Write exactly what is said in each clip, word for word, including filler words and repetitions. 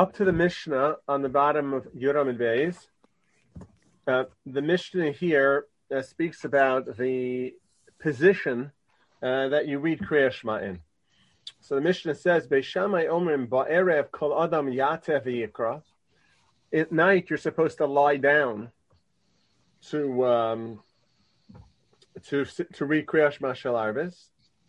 up to the Mishnah on the bottom of Yoram and Beis. Uh, the Mishnah here uh, speaks about the position uh, that you read Kriya Shema in. So the Mishnah says, Beis Shammai omrim ba'erev kol adam yateh v'yikra. At night, you're supposed to lie down to um, to to read Kriya Shema Shel Arvis.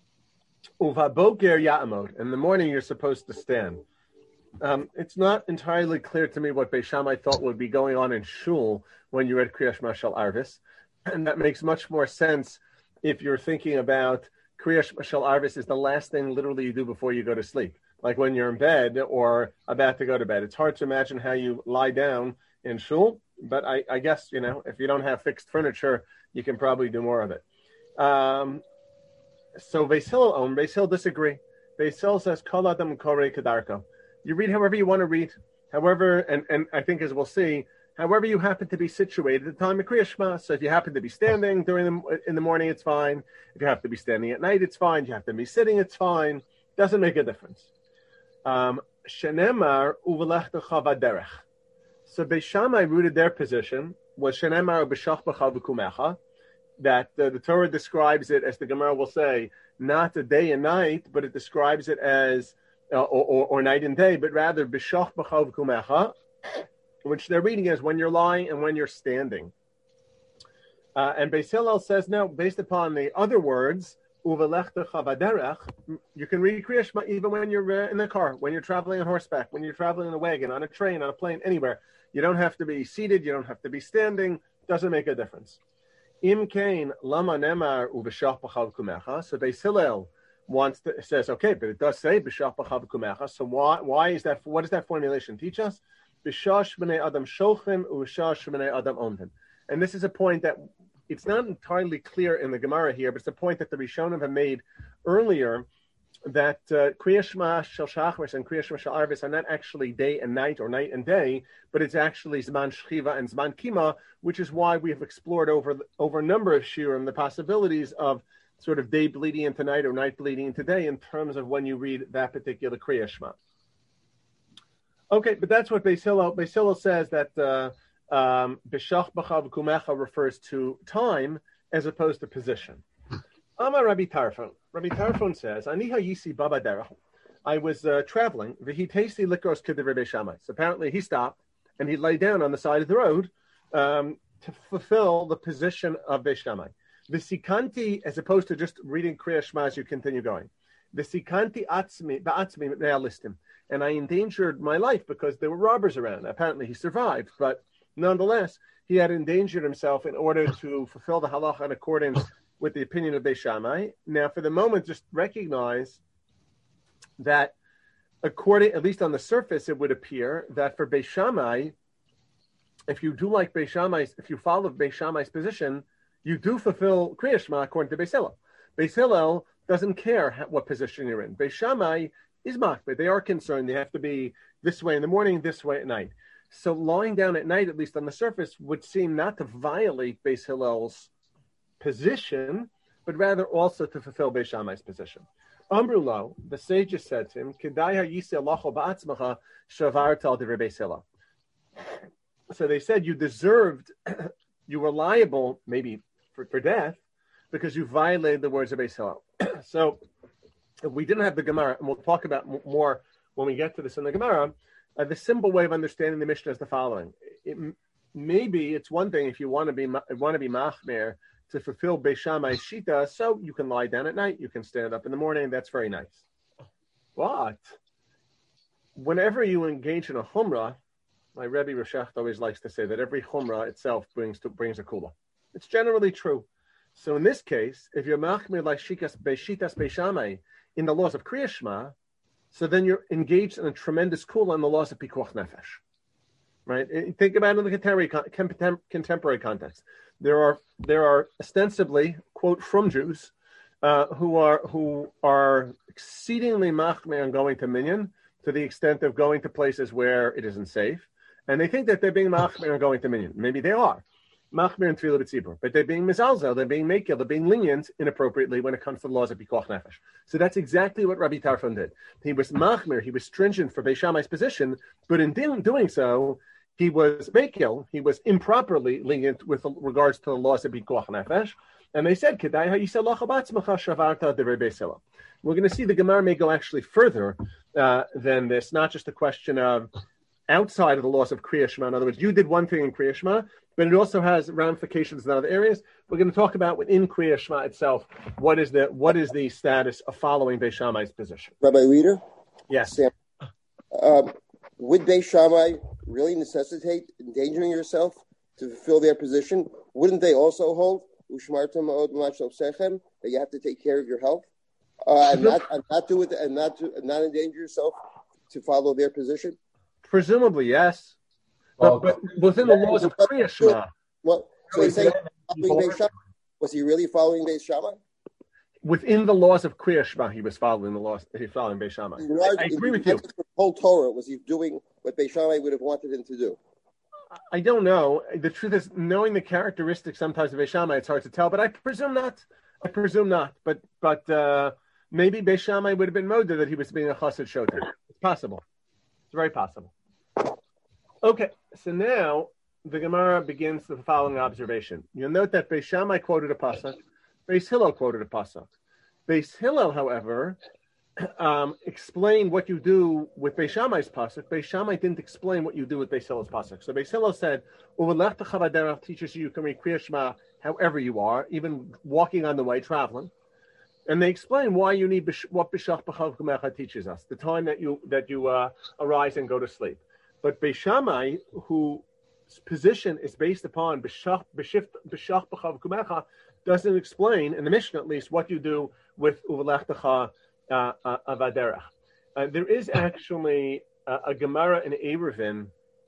Uvaboker ya'amod. In the morning, you're supposed to stand. Um, it's not entirely clear to me what Beis Shammai thought would be going on in shul when you read Kriya Shema Shel Arvis, and that makes much more sense if you're thinking about Kriya Shema Shel Arvis is the last thing literally you do before you go to sleep, like when you're in bed or about to go to bed. It's hard to imagine how you lie down in shul, but I, I guess, you know, if you don't have fixed furniture, you can probably do more of it. Um, so Beis Hillel own, Beis Hillel disagree. Beis Hillel says, Kol adam korei kedarko. You read however you want to read, however, and, and I think as we'll see, however you happen to be situated at the time of Kriya Shema. So if you happen to be standing during the in the morning, it's fine. If you have to be standing at night, it's fine. If you have to be sitting, it's fine. Doesn't make a difference. Um, Shenemar uvelech chava derech. So Beis Shammai rooted their position was Shenemar b'shach b'chav v'kumecha, that uh, the Torah describes it, as the Gemara will say, not a day and night, but it describes it as uh, or, or, or night and day, but rather b'shach b'chav v'kumecha, which they're reading as when you're lying and when you're standing. Uh, and Beis Hillel says, no, based upon the other words, uvelech chavaderech, you can read Kriya Shema even when you're uh, in the car, when you're traveling on horseback, when you're traveling in a wagon, on a train, on a plane, anywhere. You don't have to be seated, you don't have to be standing, doesn't make a difference. Im kain lama nemar uveshach b'chav kumecha. So Beis Hillel wants to, says, okay, but it does say b'shach b'chav kumecha. So why why is that? What does that formulation teach us? B'shash b'nei adam shochem u'shash b'nei adam omdim. And this is a point that it's not entirely clear in the Gemara here, but it's a point that the Rishonim have made earlier, that uh, Kriya Shema Shel Shachris and Kriya Shema Shel Arvis are not actually day and night or night and day, but it's actually Zman Shchiva and Zman Kima, which is why we have explored over over a number of shiurim the possibilities of sort of day bleeding into night or night bleeding into day in terms of when you read that particular Kriya Shema. Okay, but that's what Beis Hillel, Beis Hillel says, that um, B'shach b'chav kumecha refers to time as opposed to position. Amar Rabbi Tarfon. Rabbi Tarfon says, Ani hayisi baba derech. I was uh, traveling. V'hi testi likros k'divrei Beis Shammai. So apparently he stopped and he lay down on the side of the road um, to fulfill the position of Beis Shammai. V'sikanti, as opposed to just reading Kriya Shema as you continue going. V'sikanti atzmi ba'atzmi me'alistim. And I endangered my life because there were robbers around. Apparently he survived, but nonetheless, he had endangered himself in order to fulfill the halacha in accordance with the opinion of Beis Shammai. Now, for the moment, just recognize that according, at least on the surface, it would appear that for Beis Shammai, if you do like Beis Shammai, if you follow Beis Shammai's position, you do fulfill Kriya Shema according to Beis Hillel. Beis Hillel doesn't care what position you're in. Beis Shammai is makbid. They are concerned. They have to be this way in the morning, this way at night. So lying down at night, at least on the surface, would seem not to violate Beis Hillel's position, but rather also to fulfill Beis Shammai's position. Amrulo, the sages said to him, Kedaya yise alacho ba'atzmacha shavarta al divrei Beis Hillel. So they said you deserved, you were liable maybe for, for death because you violated the words of Beis Hillel. So if we didn't have the Gemara, and we'll talk about more when we get to this in the Gemara, uh, the simple way of understanding the Mishnah is the following. It, maybe it's one thing if you want to be want to be machmer to fulfill Beis Shammai's shita, so you can lie down at night, you can stand up in the morning, that's very nice. But whenever you engage in a humrah, my Rebbe Rashach always likes to say that every humrah itself brings to, brings a kula. It's generally true. So in this case, if you're machmer like shitas Shitas Beis Shammai in the laws of Kriya Shema, so then you're engaged in a tremendous kula in the laws of Pikuach Nefesh. Right? Think about it in the contemporary, contemporary context. There are there are ostensibly, quote, from Jews uh, who are who are exceedingly machmer on going to minyan to the extent of going to places where it isn't safe, and they think that they're being machmer on going to minyan. Maybe they are, machmir and tefillah b'tzibur, but they're being mizalzel, they're being makil, they're being lenient inappropriately when it comes to the laws of pikuach nefesh. So that's exactly what Rabbi Tarfon did. He was machmir, he was stringent for Beis Shammai's position, but in doing so, he was makil, he was improperly lenient with regards to the laws of pikuach nefesh. And they said, "Kedai ha'yiseh lacha b'atzmacha shavarta derei Beis Hillel." We're going to see the Gemara may go actually further uh, than this, not just a question of outside of the laws of Kriya Shema. In other words, you did one thing in Kriya Shema, but it also has ramifications in other areas. We're going to talk about within Kriya Shema itself, what is the what is the status of following Beis Shammai's position. Rabbi Leader? Yes. Sam, um, would Beis Shammai really necessitate endangering yourself to fulfill their position? Wouldn't they also hold Ushmartem Ma'od Ma'achel Sechem, that you have to take care of your health uh, and not and not do it and not to, and not endanger yourself to follow their position? Presumably, yes. Well, but, but within the laws of Kriya Shema. Well, so he's saying, was he really following Beis Shammai? Within the laws of Kriya Shema, he was following the laws. He was following Beis Shammai. I, I agree with you. The whole Torah, was he doing what Beis Shammai would have wanted him to do? I don't know. The truth is, knowing the characteristics sometimes of Beis Shammai, it's hard to tell. But I presume not. I presume not. But but uh, maybe Beis Shammai would have been moded that he was being a chassid shoter. It's possible. It's very possible. Okay, so now the Gemara begins with the following observation. You'll note that Beis Shammai quoted a pasuk, Beis Hillel quoted a pasuk. Beis Hillel, however, um, explained what you do with Beis Shammai's pasuk. Beis Shammai didn't explain what you do with Beis Hillel's pasuk. So Beis Hillel said, "Uvelech Chavaderach teaches you you can read Kriya Shema however you are, even walking on the way, traveling." And they explain why you need what B'shach B'chav Kumecha teaches us, the time that you that you uh, arise and go to sleep. But Beis Shammai, whose position is based upon B'shach B'chav Kumecha, doesn't explain, in the Mishnah at least, what you do with Uvelechtecha Avaderach. Uh, there is actually a, a Gemara in Eruvin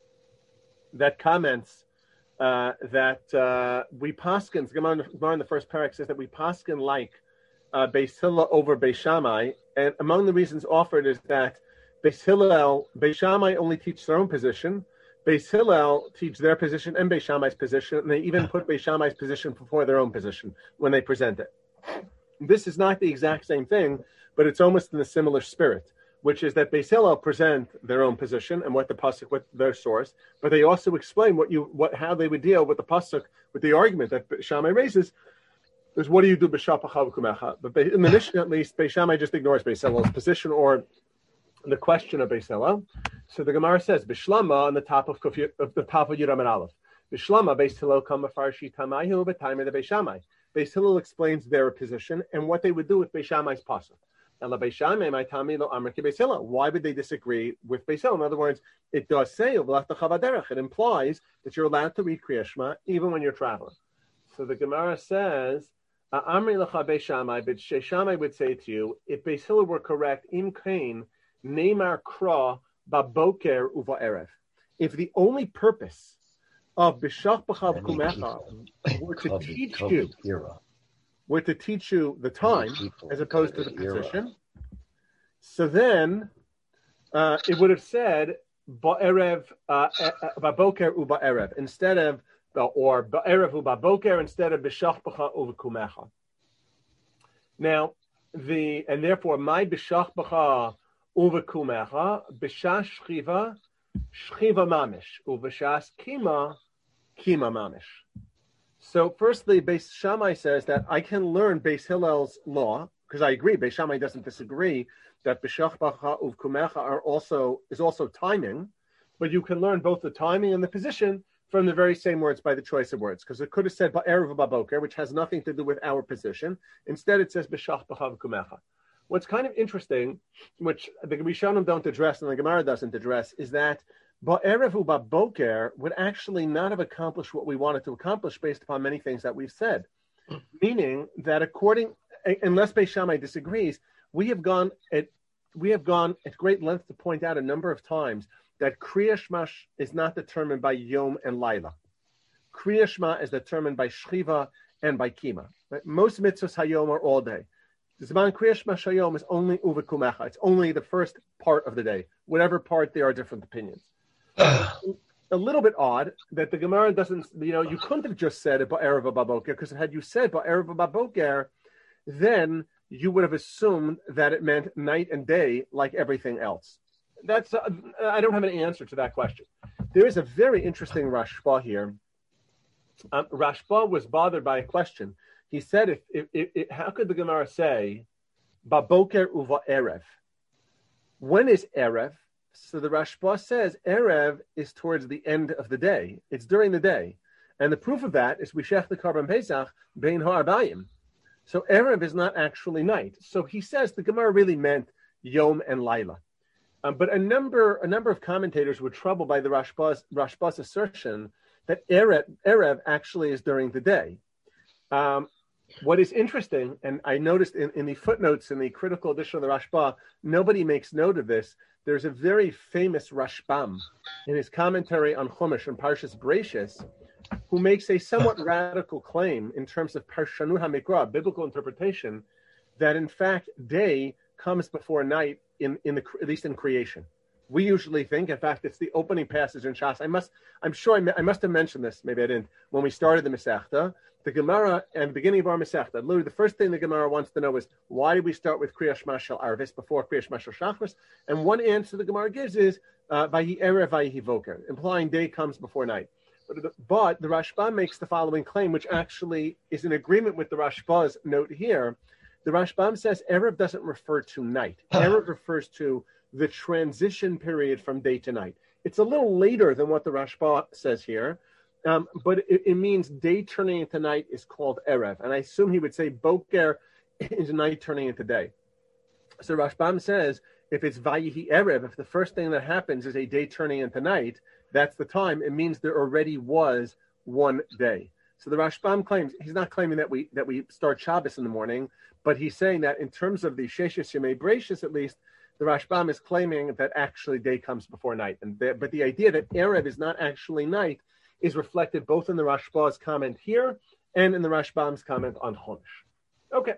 that comments uh, that uh, we paskin, the Gemara in the first parak says that we paskin like uh, Beis Hillel over Beis Shammai, and among the reasons offered is that Beis Hillel, Beis Shammai only teach their own position. Beis Hillel teach their position and Beis Shammai's position, and they even put Beis Shammai's position before their own position when they present it. This is not the exact same thing, but it's almost in a similar spirit, which is that Beis Hillel present their own position and what the pasuk, what their source, but they also explain what you, what, how they would deal with the pasuk, with the argument that Shammai raises. Is what do you do b'shach b'chav kumecha? But in the Mishnah, at least, Beis Shammai just ignores Beis Hillel's position or the question of Beis Hillel. So the Gemara says Bishlama on the top of, of the top of Yudam and Aleph. Bishlama Beis Hillel kama farshi tamayu b'taimei the Beis Shammai. Beis Hillel explains their position and what they would do with Beis Shammai's pasuk. And la Beis Shammai my tami lo amar ki Beis Hillel. Why would they disagree with Beis Hillel? In other words, it does say it implies that you're allowed to read Kriya Shema even when you're traveling. So the Gemara says. Amri lecha Beis Shammai, but Beis Shammai would say to you, if Beis Hillel were correct, im kain neimar kra baboker uva erev. If the only purpose of b'shach b'chav kumecha were to teach you, were to teach you the time as opposed to the position, so then uh, it would have said ba'erev baboker uva erev instead of. Or ba'erev u'baboker instead of b'shach b'cha u'v'kumecha. Now, the and therefore my b'shach b'cha u'v'kumecha b'shas shchiva shchiva mamish u'v'shas kima kima mamish. So, firstly, Beis Shammai says that I can learn Beis Hillel's law because I agree. Beis Shammai doesn't disagree that b'shach b'cha u'v'kumecha are also is also timing, but you can learn both the timing and the position from the very same words by the choice of words, because it could have said ba'erev ba'boker, which has nothing to do with our position. Instead, it says b'shach b'chav kumecha. What's kind of interesting, which the Rishonim don't address and the Gemara doesn't address, is that ba'erev ba'boker would actually not have accomplished what we wanted to accomplish based upon many things that we've said. Meaning that according, unless Beis Shammai disagrees, we have gone at we have gone at great length to point out a number of times that Kriya Shema is not determined by Yom and Laila. Kriya Shema is determined by Shchiva and by Kima. Right? Most mitzvahs Hayom are all day. The Zman Kriya Shema Shayom is only Uvekumecha. It's only the first part of the day. Whatever part, there are different opinions. a little bit odd that the Gemara doesn't, you know, you couldn't have just said it Ba'erev Baboker, because had you said Ba'erev Baboker, then you would have assumed that it meant night and day like everything else. That's, uh, I don't have an answer to that question. There is a very interesting Rashba here. Um, Rashba was bothered by a question. He said, if, if, if, if how could the Gemara say, Baboker uva Erev? When is Erev? So the Rashba says Erev is towards the end of the day. It's during the day. And the proof of that is we shech the Karban Pesach bein ha'arbayim. So Erev is not actually night. So he says the Gemara really meant Yom and Laila. Um, but a number a number of commentators were troubled by the Rashba's, Rashba's assertion that Erev, Erev actually is during the day. Um, what is interesting, and I noticed in, in the footnotes in the critical edition of the Rashba, nobody makes note of this. There's a very famous Rashbam in his commentary on Chumash and Parshas Bereishis, who makes a somewhat radical claim in terms of Parshanu HaMikra, biblical interpretation, that in fact day comes before night in, in the at least in creation. We usually think, in fact, it's the opening passage in Shas. I must, I'm sure I, I must have mentioned this, maybe I didn't, when we started the Masechta. The Gemara, at the beginning of our Masechta, literally the first thing the Gemara wants to know is, why did we start with Kriyash Shema Shel Arvis before Kriyash Shema Shel Shachris? And one answer the Gemara gives is, Vayi Erev Vayi Voker, implying day comes before night. But the, but the Rashba makes the following claim, which actually is in agreement with the Rashba's note here. The Rashbam says Erev doesn't refer to night. Erev refers to the transition period from day to night. It's a little later than what the Rashba says here, um, but it, it means day turning into night is called Erev. And I assume he would say Boker is night turning into day. So Rashbam says if it's Vayihi Erev, if the first thing that happens is a day turning into night, that's the time. It means there already was one day. So the Rashbam claims, he's not claiming that we that we start Shabbos in the morning, but he's saying that in terms of the Sheshes Yemei Bereishis, at least, the Rashbam is claiming that actually day comes before night. And the, but the idea that Erev is not actually night is reflected both in the Rashba's comment here and in the Rashbam's comment on Chumash. Okay.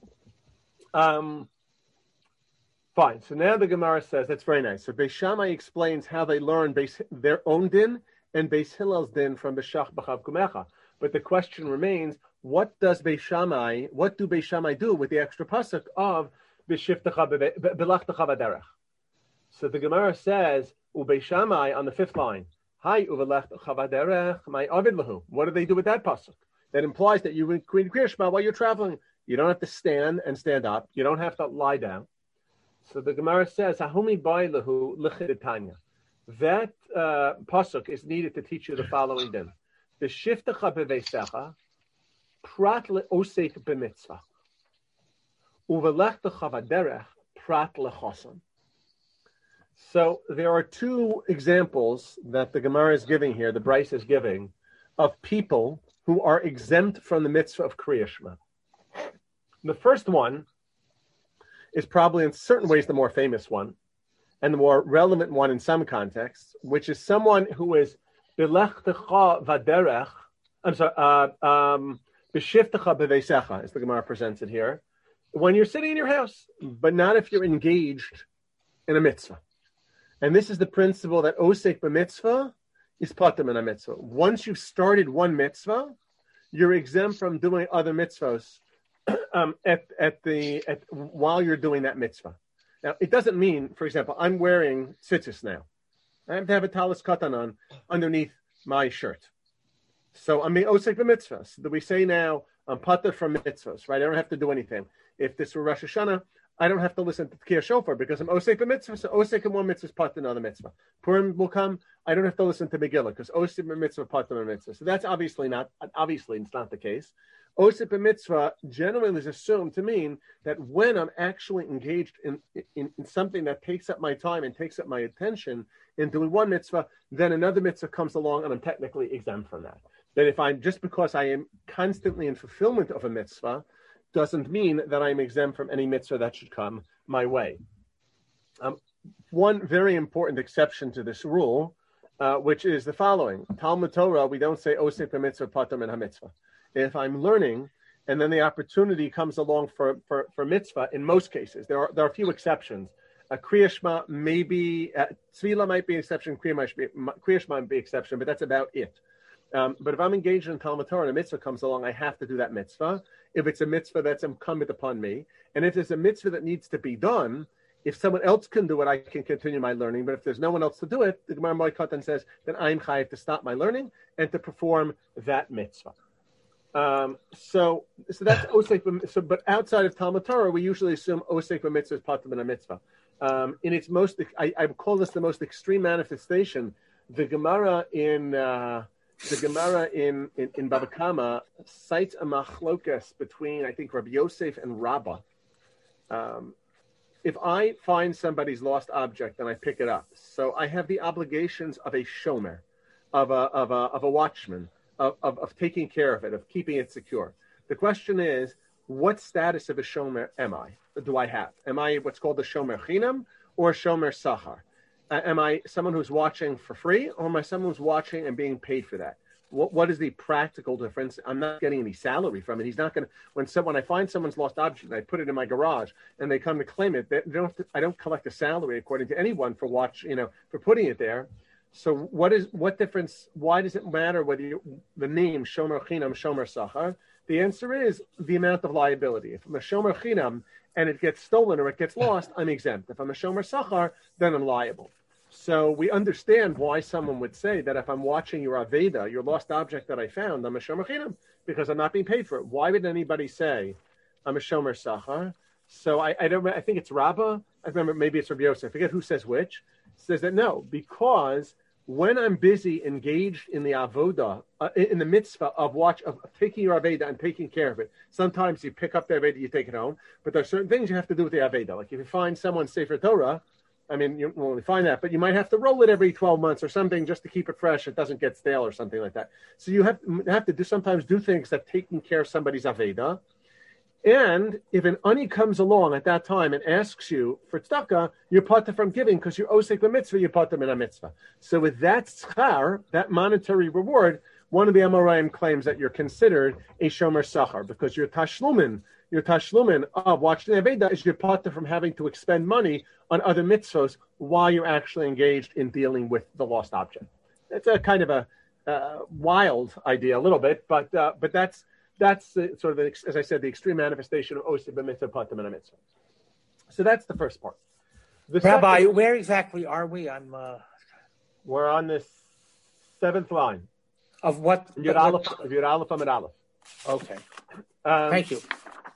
Um, fine. So now the Gemara says, that's very nice. So Beis Shammai explains how they learn Beis, their own din and Beis Hillel's din from B'shach B'chav Kumecha. But the question remains, what does Beis Shammai, what do Beis Shammai do with the extra pasuk of B'shiftecha B'lachtecha V'derech? So the Gemara says, Ubeis Shammai on the fifth line, Hi U'V'lachtecha V'derech, my Avid Lahu. What do they do with that pasuk? That implies that you read Kriya Shema while you're traveling. You don't have to stand and stand up. You don't have to lie down. So the Gemara says, Hahumi Bai Lahu L'chidetanya. That uh, pasuk is needed to teach you the following din. B'shiftecha b'veisecha, prat le'osek b'mitzvah. U'v'lechtecha v'derech, prat le'chosan. So there are two examples that the Gemara is giving here, the Bryce is giving, of people who are exempt from the mitzvah of Kriya Shema. The first one is probably in certain ways the more famous one, and the more relevant one in some contexts, which is someone who is B'lechtecha v'derech, I'm sorry, uh, um, b'shiftecha b'veisecha, as the Gemara presents it here, when you're sitting in your house, but not if you're engaged in a mitzvah. And this is the principle that osek b'mitzvah is patam in a mitzvah. Once you've started one mitzvah, you're exempt from doing other mitzvahs um, at at the at while you're doing that mitzvah. Now, it doesn't mean, for example, I'm wearing tzitzis now. I have to have a talis katan on underneath my shirt. So I'm being osek b'mitzvah. So that we say now, I'm pater from mitzvahs, right? I don't have to do anything. If this were Rosh Hashanah, I don't have to listen to Tkiyah Shofar because I'm osek b'mitzvah. So osek in one mitzvah is pater in another mitzvah. Purim will come, I don't have to listen to Megillah because osek b'mitzvah pater in mitzvah. So that's obviously not, obviously it's not the case. Osek b'mitzvah generally is assumed to mean that when I'm actually engaged in, in, in something that takes up my time and takes up my attention in doing one mitzvah, then another mitzvah comes along and I'm technically exempt from that. That if I'm, just because I am constantly in fulfillment of a mitzvah, doesn't mean that I'm exempt from any mitzvah that should come my way. Um, one very important exception to this rule, uh, which is the following. Talmud Torah, we don't say osek b'mitzvah patam in ha-mitzvah. If I'm learning, and then the opportunity comes along for, for, for mitzvah, in most cases, there are there are a few exceptions. A Kriya Shema maybe, uh, Tzvila might be an exception, Kriya Shema might be an exception, but that's about it. Um, but if I'm engaged in Talmud Torah and a mitzvah comes along, I have to do that mitzvah. If it's a mitzvah that's incumbent upon me, and if there's a mitzvah that needs to be done, if someone else can do it, I can continue my learning. But if there's no one else to do it, the Gemara Moed says that I'm chayav to stop my learning and to perform that mitzvah. Um, so, so that's osek. So, but outside of Talmud Torah, we usually assume osek b'mitzvah is part of a mitzvah. Um, in its most, I, I call this the most extreme manifestation. The Gemara in uh, the Gemara in in, in Baba Kama cites a machlokas between, I think, Rabbi Yosef and Rabbah. Um, If I find somebody's lost object and I pick it up, so I have the obligations of a shomer, of a of a of a watchman, of, of, of taking care of it, of keeping it secure. The question is, what status of a shomer am I? Do I have? Am I what's called a shomer chinam or a shomer sachar? Uh, am I someone who's watching for free, or am I someone who's watching and being paid for that? What what is the practical difference? I'm not getting any salary from it. He's not going to. When someone when I find someone's lost object, and I put it in my garage, and they come to claim it. They don't. I don't collect a salary according to anyone for watch. You know, for putting it there. So what is what difference? Why does it matter whether you, the name Shomer Chinam, Shomer Sachar? The answer is the amount of liability. If I'm a Shomer Chinam and it gets stolen or it gets lost, I'm exempt. If I'm a Shomer Sachar, then I'm liable. So we understand why someone would say that if I'm watching your Aveda, your lost object that I found, I'm a Shomer Chinam because I'm not being paid for it. Why would anybody say I'm a Shomer Sachar? So I, I don't. I think it's Rabbah. I remember maybe it's Rabbi Yosef. I forget who says which. Says that no, because when I'm busy engaged in the avoda, uh, in the mitzvah of watch of taking your Aveda and taking care of it, sometimes you pick up the Aveda, you take it home, but there are certain things you have to do with the Aveda. Like if you find someone's Sefer Torah, I mean, you won't really find that, but you might have to roll it every twelve months or something just to keep it fresh. It doesn't get stale or something like that. So you have, have to do sometimes do things that taking care of somebody's Aveda. And if an ani comes along at that time and asks you for tzedakah, you're part from giving because you're osek b'mitzvah, you're part in a mitzvah. So with that schar, that monetary reward, one of the Amoraim claims that you're considered a shomer sachar because your tashlumin, your tashlumin of watching the Aveda is your part from having to expend money on other mitzvahs while you're actually engaged in dealing with the lost object. It's a kind of a uh, wild idea a little bit, but uh, but that's That's the, sort of, the, as I said, the extreme manifestation of osek b'mitzvah patam and a mitzvah. So that's the first part. The Rabbi, second, where exactly are we? I'm. Uh... We're on this seventh line Of what? Yud Aleph, of Yud Aleph Amid Aleph. Okay. Um, Thank you.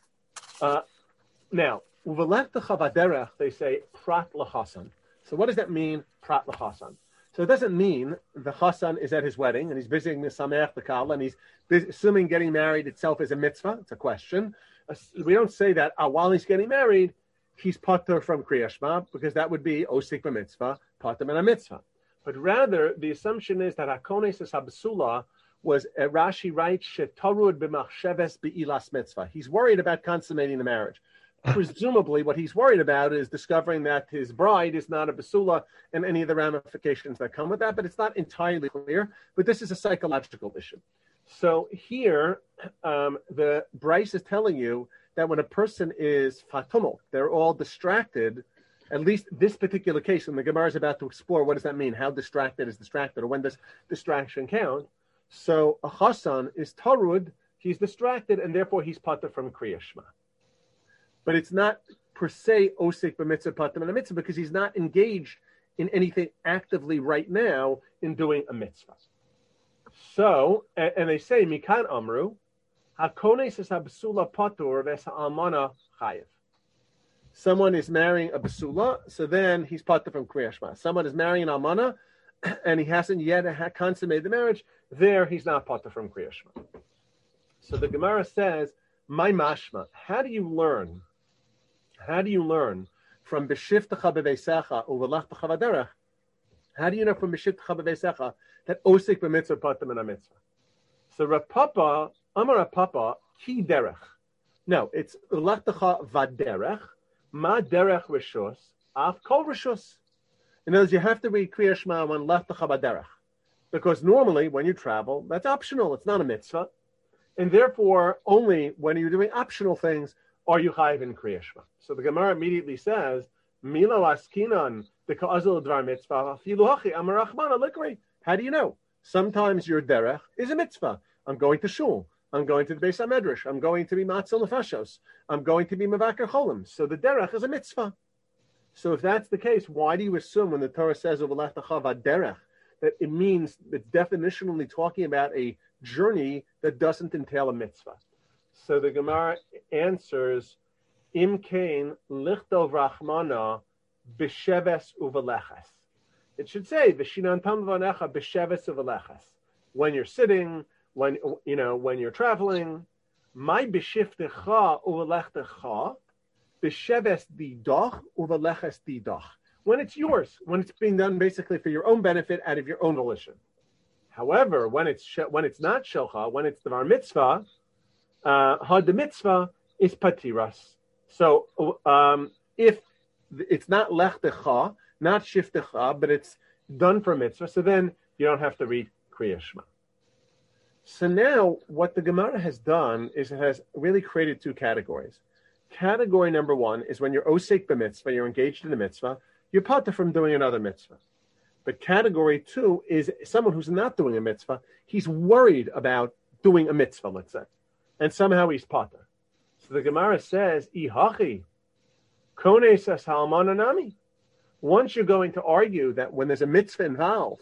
Uh, now, uvelech t'chavaderech, they say prat l'chasan. So what does that mean, prat l'chasan? So it doesn't mean the chassan is at his wedding and he's visiting the sameach, the kala, and he's assuming getting married itself is a mitzvah. It's a question. We don't say that uh, while he's getting married, he's patur from Kriya Shema, because that would be osik b'mitzvah, patur and a mitzvah. But rather, the assumption is that hakones es habsula was, uh, Rashi writes, shetarud b'machsheves be'ilas mitzvah. He's worried about consummating the marriage. Presumably, what he's worried about is discovering that his bride is not a basula and any of the ramifications that come with that, but it's not entirely clear. But this is a psychological issue. So here, um, the Bryce is telling you that when a person is fatumel, they're all distracted, at least this particular case, and the Gemara is about to explore what does that mean, how distracted is distracted, or when does distraction count. So a chassan is tarud, he's distracted, and therefore he's patur from Kriya Shema. But it's not per se osik b'mitzvah patam and a mitzvah because he's not engaged in anything actively right now in doing a mitzvah. So, and, and they say mikan amru hakones es habsula patur ves ha'almana chayev. Someone is marrying a basula, so then he's patur from Kriya Shema. Someone is marrying an almana, and he hasn't yet consummated the marriage. There, he's not patur from Kriya Shema. So the Gemara says, "My mashma." How do you learn? How do you learn from b'shivtecha b'veisecha uvelach b'chavaderech? How do you know from b'shivtecha b'veisecha that osik b'mitzvah patam and a mitzvah? So Rav Papa, Amar Rav Papa, ki derech. No, it's ulechtecha vaderech, ma derech rishus, af kol rishus. In other words, you have to read Kriya Shema when lechtecha vaderech, because normally when you travel, that's optional. It's not a mitzvah, and therefore only when you're doing optional things are you chayiv in Kriya Shema. So the Gemara immediately says, Milo askinan the ka'azal dvar mitzvah. Filuhachi amarachmana likri. How do you know? Sometimes your derech is a mitzvah. I'm going to shul. I'm going to the Beis HaMedrash. I'm going to be matzah nefashos. I'm going to be mevaker cholim. So the derech is a mitzvah. So if that's the case, why do you assume when the Torah says uvelechtacha derech that it means it's definitionally talking about a journey that doesn't entail a mitzvah? So the Gemara answers, Im kain lichtov rachmana b'sheves uvelechas. It should say v'shinantam vanecha b'sheves uvelechas. When you're sitting, when you know, when you're traveling, my b'shiftecha uvelechtecha b'sheves didoch uvelechas didoch. When it's yours, when it's being done basically for your own benefit out of your own volition. However, when it's when it's not shelcha, when it's the var mitzvah, uh, had the mitzvah is patiras. So um, if it's not lechtecha, not shiftecha, but it's done for mitzvah, so then you don't have to read Kriya Shema. So now what the Gemara has done is it has really created two categories. Category number one is when you're osek b'mitzvah, you're engaged in a mitzvah, you're parted from doing another mitzvah. But category two is someone who's not doing a mitzvah, he's worried about doing a mitzvah, let's say, and somehow he's pater. So the Gemara says, Ihachi, Kone says Halmananami. Once you're going to argue that when there's a mitzvah involved,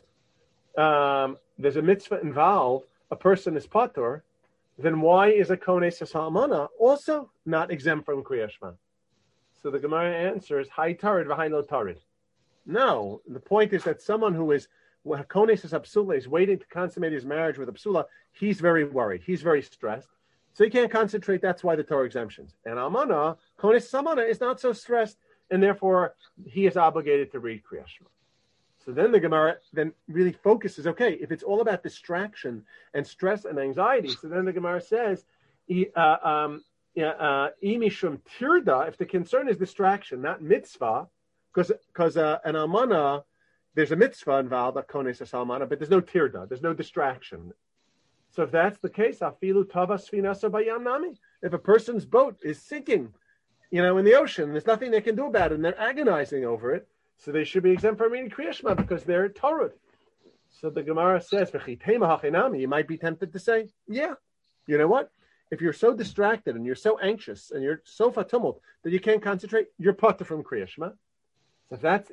um, there's a mitzvah involved, a person is pater, then why is a Kone says Halmana also not exempt from Kriya Shema? So the Gemara answers, Hai tarid v'hai lo tarid. No, the point is that someone who is Kone says Apsula is waiting to consummate his marriage with Apsula, he's very worried, he's very stressed. So he can't concentrate. That's why the Torah exemptions. And Almana, Konis Samana, is not so stressed, and therefore he is obligated to read Kriya Shema. So then the Gemara then really focuses, okay, if it's all about distraction and stress and anxiety, so then the Gemara says, uh, um, uh, Imishum Tirda, if the concern is distraction, not mitzvah, because because uh, an Almana, there's a mitzvah involved, a Konis Almana, but there's no Tirda, there's no distraction. So if that's the case, afilu tavas sfinasa bayam nami. If a person's boat is sinking, you know, in the ocean, there's nothing they can do about it, and they're agonizing over it, so they should be exempt from reading Kriya Shema because they're Torah. So the Gemara says, you might be tempted to say, yeah, you know what? If you're so distracted and you're so anxious and you're so fatumult that you can't concentrate, you're pater from Kriya Shema. So if that's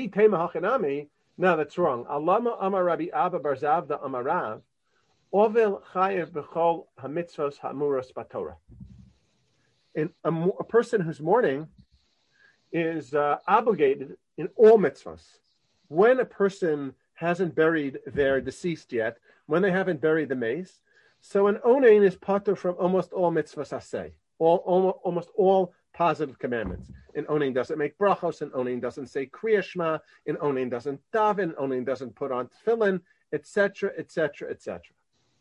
no, that's wrong. Alama Amar Rabbi Abba Bar Zavda Amarav. Ovel chayev b'chol hamitzvos ha'amuros b'Torah. And a, a person who's mourning is uh, obligated in all mitzvahs. When a person hasn't buried their deceased yet, when they haven't buried the mace, so an onein is pater from almost all mitzvahs aseh, all, all almost all positive commandments. An onein doesn't make brachos, an onein doesn't say Kriya Shema, an onein doesn't daven, an onein doesn't put on tefillin, et cetera, et cetera, et cetera.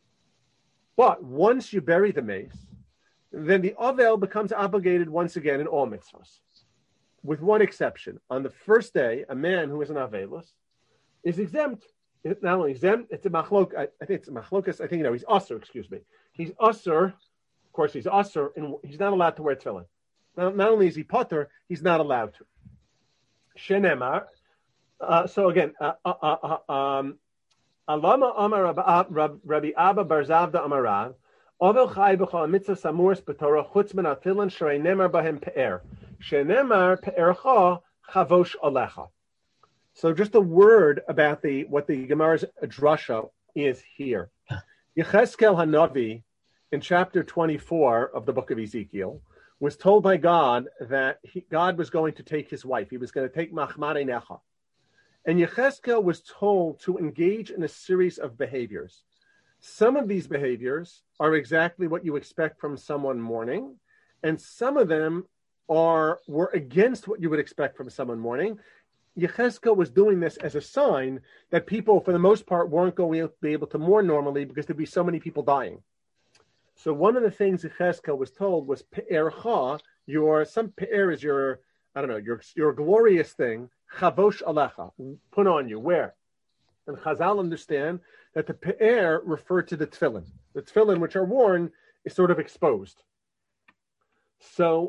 But once you bury the mace, then the Avel becomes obligated once again in all mitzvahs, with one exception. On the first day, a man who is an Avelus is exempt. Not only exempt, it's a machlok. I, I think it's a machlokas. I think, you know, he's usher, excuse me. He's usher. Of course, he's usher, and he's not allowed to wear tefillin. Not, not only is he potter, he's not allowed to. Shenemar. Uh, so again, uh, uh, uh, um, Alama Amar Rabbi Abba Bar Zavda Amarav, Ovel Chai B'chol Mitzvah Samuris B'Torah Chutz Min Atfilin Shrei Nemar Bahem Pe'er Shenemar Pe'ercha Chavosh Alecha. So just a word about the what the Gemara's drasha is here. Yecheskel Hanavi in chapter twenty-four of the book of Ezekiel was told by God that he, God was going to take his wife. He was going to take Machmare Necha. And Yecheskel was told to engage in a series of behaviors. Some of these behaviors are exactly what you expect from someone mourning, and some of them are were against what you would expect from someone mourning. Yecheskel was doing this as a sign that people, for the most part, weren't going to be able to mourn normally because there'd be so many people dying. So one of the things Yecheskel was told was pe'ercha, your some pe'er is your I don't know your your glorious thing. Chavosh alecha, put on you, wear. And Chazal understand that the pe'er referred to the tefillin. The tefillin, which are worn, is sort of exposed. So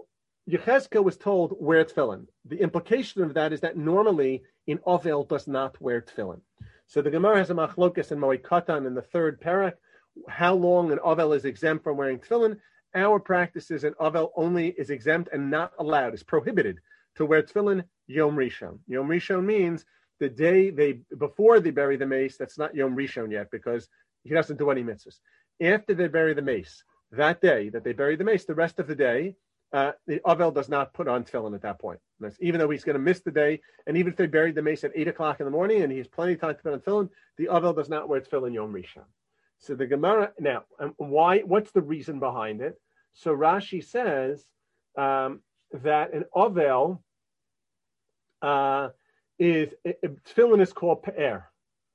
Yechezkel was told wear tefillin. The implication of that is that normally in Ovel does not wear tefillin. So the Gemara has a machlokas in Moed Katan in the third parak, how long an Ovel is exempt from wearing tefillin. Our practice is an Ovel only is exempt and not allowed, is prohibited to wear tefillin Yom Rishon. Yom Rishon means the day they, before they bury the mace, that's not Yom Rishon yet because he doesn't do any mitzvahs. After they bury the mace, that day that they bury the mace, the rest of the day, uh, the Ovel does not put on tefillin at that point. That's, even though he's going to miss the day, and even if they buried the mace at eight o'clock in the morning and he has plenty of time to put on tefillin, the Ovel does not wear tefillin Yom Rishon. So the Gemara, now, um, why? What's the reason behind it? So Rashi says um, that an Ovel uh, is, tefillin is called Pe'er.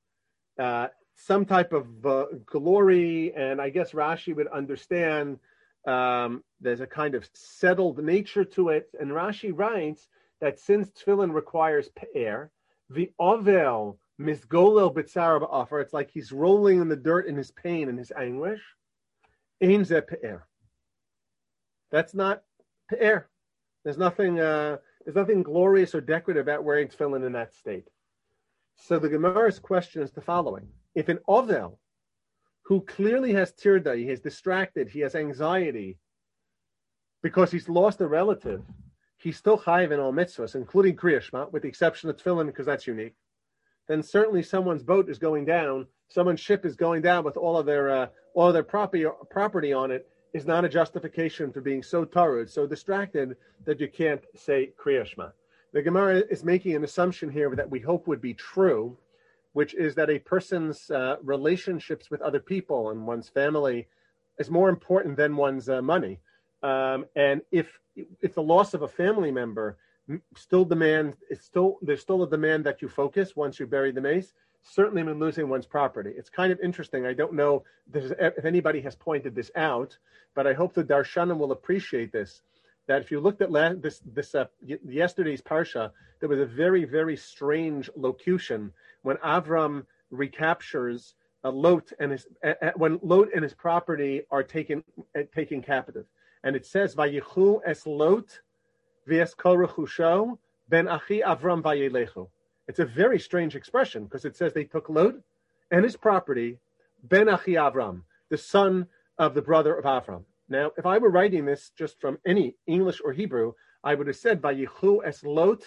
Uh, some type of uh, glory, and I guess Rashi would understand um, there's a kind of settled nature to it. And Rashi writes that since tefillin requires pe'er, the Ovel misgolel b'tzara ba'afar, it's like he's rolling in the dirt in his pain and his anguish. Ein zeh pe'er. That's not pe'er. There's nothing. Uh, there's nothing glorious or decorative about wearing tefillin in that state. So the Gemara's question is the following: if an Ovel, who clearly has tirda, he is distracted, he has anxiety, because he's lost a relative, he's still chayiv in all mitzvahs, including Kriya Shema, with the exception of tefillin, because that's unique, then certainly someone's boat is going down, someone's ship is going down with all of their uh, all of their property property on it, is not a justification for being so tarud, so distracted that you can't say Kriya Shema. The Gemara is making an assumption here that we hope would be true, which is that a person's uh, relationships with other people and one's family is more important than one's uh, money. Um, and if if the loss of a family member still demand, it's still there's still a demand that you focus once you bury the mace, certainly when losing one's property. It's kind of interesting. I don't know if anybody has pointed this out, but I hope the Darshanim will appreciate this. That if you looked at last, this this uh, yesterday's parsha, there was a very very strange locution when Avram recaptures uh, Lot and his uh, when Lot and his property are taken uh, taken captive, and it says Vayichu es Lot v'es kol rechusho ben achi Avram vayelechu. It's a very strange expression because it says they took Lot and his property ben achi Avram, the son of the brother of Avram. Now, if I were writing this just from any English or Hebrew, I would have said, Vayichu es Lot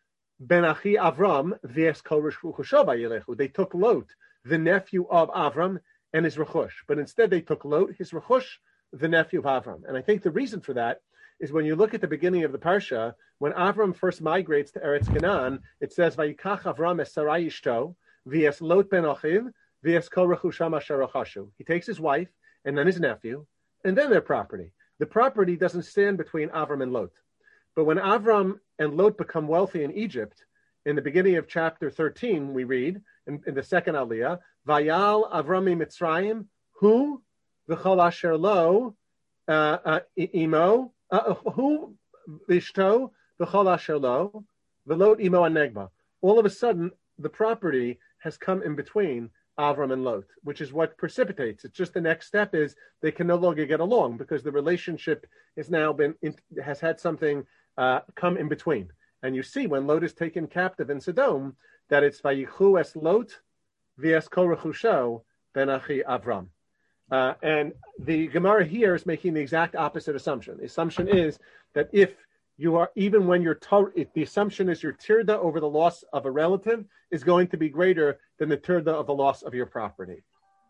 ben achi Avram v'es kol rechusho vayelechu. They took Lot, the nephew of Avram, and his rechush. But instead they took Lot, his rechush, the nephew of Avram. And I think the reason for that is when you look at the beginning of the parsha, when Avram first migrates to Eretz Canaan, it says, Vayikach Avram es Sarai ishto v'es Lot ben achiv v'es kol rechusham asher rechashu. He takes his wife and then his nephew, and then their property. The property doesn't stand between Avram and Lot. But when Avram and Lot become wealthy in Egypt, in the beginning of chapter thirteen, we read, in, in the second aliyah, Vayal Avrami Mitzrayim, hu v'chol asher lo uh, uh, imo, uh, hu v'ishto v'chol asher lo, v'lot imo anegba. All of a sudden, the property has come in between Avram and Lot, which is what precipitates. It's just the next step is they can no longer get along because the relationship has now been has had something uh, come in between. And you see when Lot is taken captive in Sodom that it's Vayichu es Lot v'es kol rechusho ben achi Avram. Uh, and the Gemara here is making the exact opposite assumption. The assumption is that if you are, even when you're, tar- if the assumption is your tirda over the loss of a relative is going to be greater than the tirda of the loss of your property.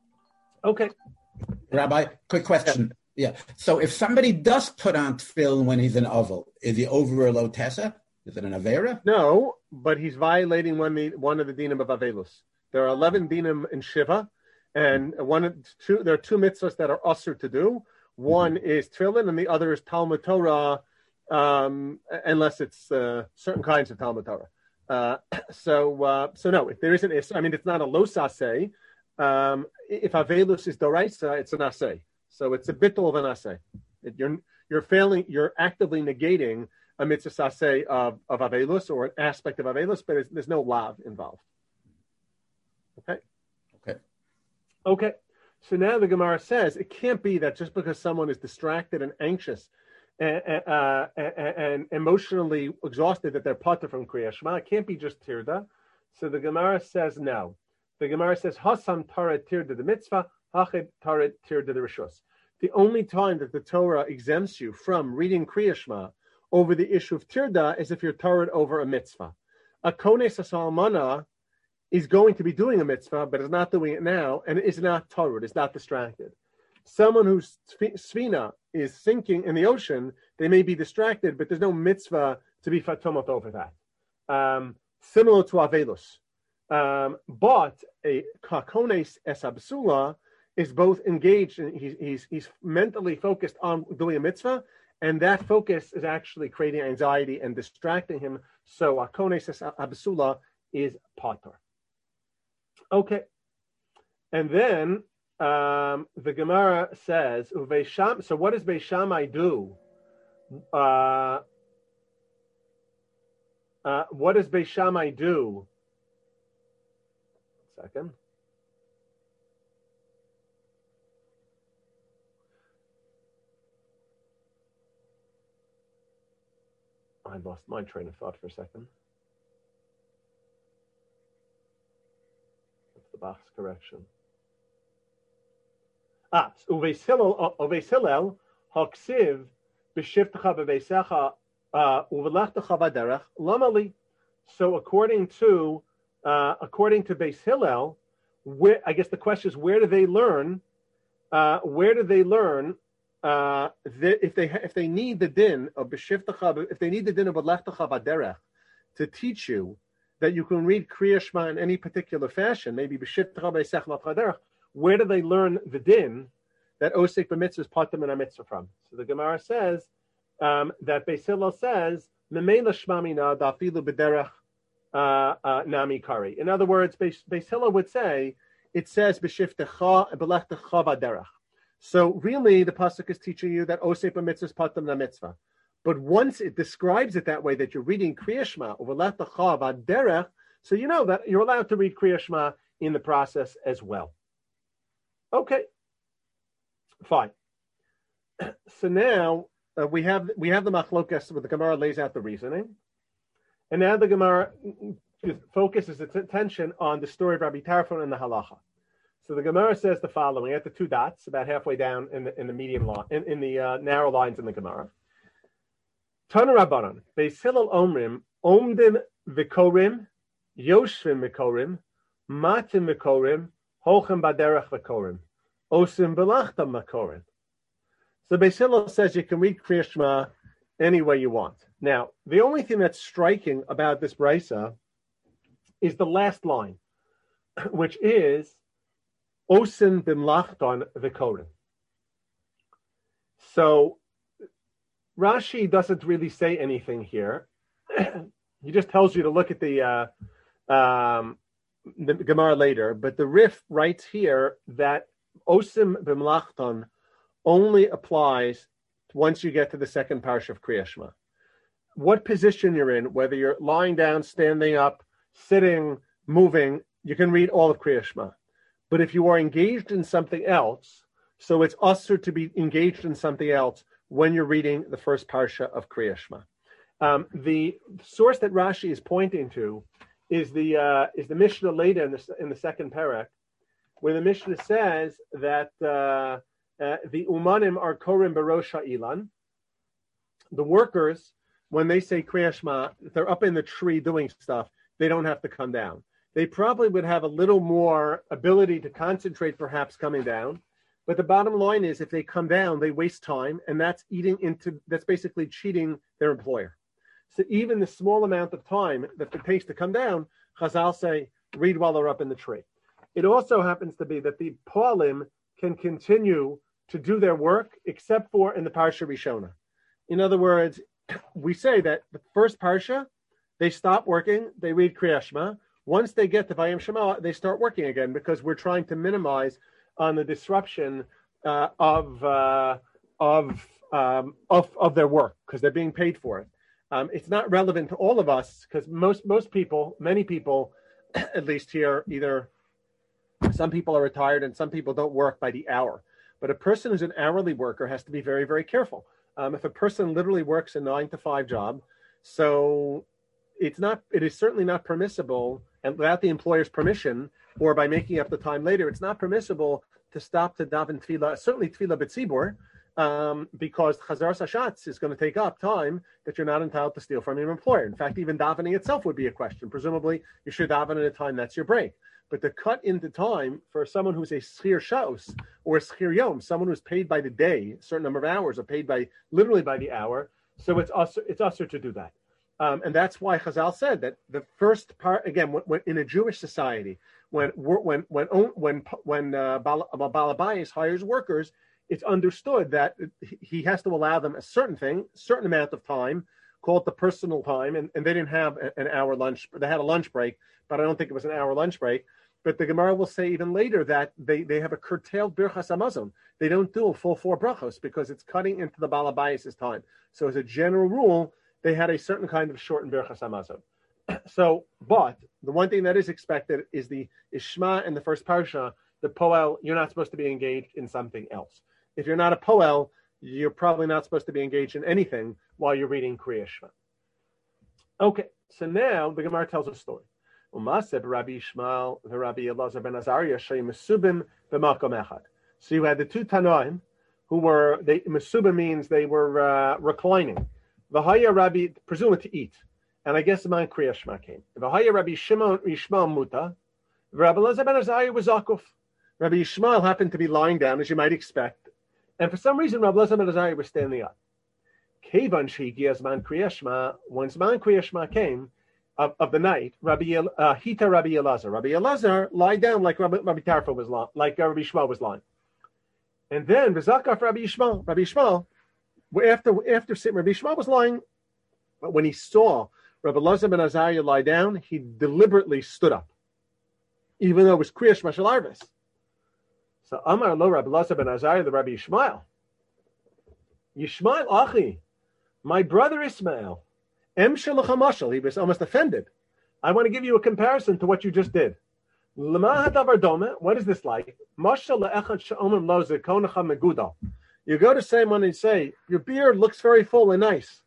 Okay. Rabbi, quick question. Yeah. So if somebody does put on tefillin when he's an oval, is he over a lotessa? Is it an avera? No, but he's violating one, the, one of the dinim of avelus. There are eleven dinim in Shiva, and one of two, there are two mitzvahs that are usher to do. One mm-hmm. is tefillin, and the other is Talmud Torah, um, unless it's uh, certain kinds of Talmud Torah. Uh, so, uh, so no, if there isn't, I mean, it's not a los aseh. Um, if avelus is doraisa, it's an aseh. So it's a bittul of an aseh. It, you're you're failing, you're actively negating a mitzvah aseh of, of avelus or an aspect of avelus, but there's no lav involved. Okay. Okay. Okay. So now the Gemara says it can't be that just because someone is distracted and anxious and, uh, and, and emotionally exhausted that they're pater from Kriya Shema. It can't be just tirda. So the Gemara says no. The Gemara says hasam taret tirda the mitzvah, hachid taret tirda the rishus. The only time that the Torah exempts you from reading Kriya Shema over the issue of tirda is if you're taret over a mitzvah. A kones asalmana is going to be doing a mitzvah, but is not doing it now, and is not taret, is not distracted. Someone whose svina is sinking in the ocean, they may be distracted, but there's no mitzvah to be fatomot over that. Um, similar to Avelus. Um, but a kakones esabsula is both engaged and he's, he's, he's mentally focused on doing a mitzvah, and that focus is actually creating anxiety and distracting him. So kakones esabsula is pater. Okay. And then Um, the Gemara says, so what does Beis Shammai do? Uh, uh, what does Beis Shammai do? Second. I lost my train of thought for a second. That's the Bach's correction. Ah, Uveis Hillel haksiv b'shivtecha b'veisecha uvelechtecha v'derech lamali. So according to uh, according to Beis Hillel, where I guess the question is, where do they learn? Uh, where do they learn uh, that if they if they need the din of b'shivtecha, if they need the din of uvelechtecha v'derech to teach you that you can read Kriya Shema in any particular fashion, maybe b'shivtecha b'veisecha v'derech. Where do they learn the din that osik b'mitzvah is pater min mitzvah from? So the Gemara says um, that Beis Hillel says memela shmamina dafilu b'derech nami kari. In other words, Beis, Beis Hillel would say it says b'shiftecha b'lechtecha v'derech. So really, the pasuk is teaching you that osik b'mitzvah is pater min mitzvah. But once it describes it that way, that you're reading Kriya Shema or v'lechtecha v'derech, so you know that you're allowed to read Kriya Shema in the process as well. Okay, fine. So now uh, we have we have the machlokas where the Gemara lays out the reasoning, and now the Gemara focuses its attention on the story of Rabbi Tarfon and the halacha. So the Gemara says the following at the two dots, about halfway down in the in the medium line, in, in the uh, narrow lines in the Gemara. Tana Rabbanan, Beis Hillel Omrim, Omdim V'Korim, Yoshvim V'Korim, Matim V'Korim, Holchem Baderech V'Korim, Osim Belachtam V'Korim. So Beis Hillel says you can read Kriya Shema any way you want. Now, the only thing that's striking about this brisa is the last line, which is Osim B'Mlachton V'Korim. So Rashi doesn't really say anything here. He just tells you to look at the uh, um, the Gemara later, but the Rif writes here that Osim B'Mlachton only applies once you get to the second parsha of Kriya Shema. What position you're in, whether you're lying down, standing up, sitting, moving, you can read all of Kriya Shema. But if you are engaged in something else, so it's usher to be engaged in something else when you're reading the first parsha of Kriya Shema. Um, the source that Rashi is pointing to is the uh, is the Mishnah later in the, in the second parak, where the Mishnah says that uh, uh, the umanim are korim barosh ha'ilan. The workers, when they say Kriya Shema, if they're up in the tree doing stuff, they don't have to come down. They probably would have a little more ability to concentrate, perhaps coming down. But the bottom line is, if they come down, they waste time, and that's eating into that's basically cheating their employer. So even the small amount of time that it takes to come down, Chazal say, read while they're up in the tree. It also happens to be that the Poalim can continue to do their work, except for in the Parsha Rishona. In other words, we say that the first Parsha, they stop working, they read Kriya Shema. Once they get to Vayim Shema, they start working again, because we're trying to minimize on the disruption uh, of, uh, of, um, of of their work, because they're being paid for it. Um, it's not relevant to all of us, because most most people, many people, at least here, either some people are retired and some people don't work by the hour. But a person who's an hourly worker has to be very, very careful. Um, if a person literally works a nine to five job, so it's not, it is certainly not permissible, and without the employer's permission or by making up the time later, it's not permissible to stop to daven tefillah, certainly tefillah b'tzibur, um, because chazar sashatz is going to take up time that you're not entitled to steal from your employer. In fact, even davening itself would be a question. Presumably, you should daven at a time that's your break. But to cut into time for someone who's a schir shaus or a schir yom, someone who's paid by the day, a certain number of hours, or paid by literally by the hour, so it's usher, it's usher to do that. Um, and that's why Chazal said that the first part, again, when, when, in a Jewish society, when when when when when uh, Balabayas hires workers, it's understood that he has to allow them a certain thing, a certain amount of time, call it the personal time, and, and they didn't have an hour lunch. They had a lunch break, but I don't think it was an hour lunch break. But the Gemara will say even later that they, they have a curtailed birchas hamazon. They don't do a full four brachos because it's cutting into the Balabayas' time. So as a general rule, they had a certain kind of shortened birchas hamazon. So, but the one thing that is expected is the Ishma in the first parsha, the Poel, you're not supposed to be engaged in something else. If you're not a Poel, you're probably not supposed to be engaged in anything while you're reading Kriya Shema. Okay, so now the Gemara tells a story. Umaseb Rabbi Ishmael, the Rabbi Elazar ben Azariah, Shei Mesubim b'makom echad. So you had the two Tanoim who were, they, Mesubim means they were uh, reclining. V'haya Rabbi, presumably to eat. And I guess the man Kriya Shema came. V'haya Rabbi Shimon Yishmael Muta. Rabbi Elazar ben Azariah was Zakuf. Rabbi Yishmael happened to be lying down, as you might expect. And for some reason, Rabbi Elazar ben Azariah was standing up. Kevan Shigi man Kriya Shema, once man Kriya Shema came of, of the night, Rabbi uh, Hita Rabbi Elazar. Rabbi Elazar lied down like Rabbi, Rabbi Tarfa was lying, like Rabbi Yishmael was lying. And then V'zakaf Rabbi Yishmael. Rabbi Yishmael, after after Rabbi Yishmael was lying, but when he saw Rabbi Elazar ben Azariah lie down, he deliberately stood up, even though it was Kriya Shema Shel Arvis. So Amar lo Rabbi Elazar ben Azariah, the Rabbi Yishmael. Yishmael Achi, my brother Ismail, Em Shalach HaMashal, he was almost offended. I want to give you a comparison to what you just did. Lema hadavar doma, what is this like? Mashal le'echad she'omim lo zekonecha megudal. You go to someone and say, your beard looks very full and nice.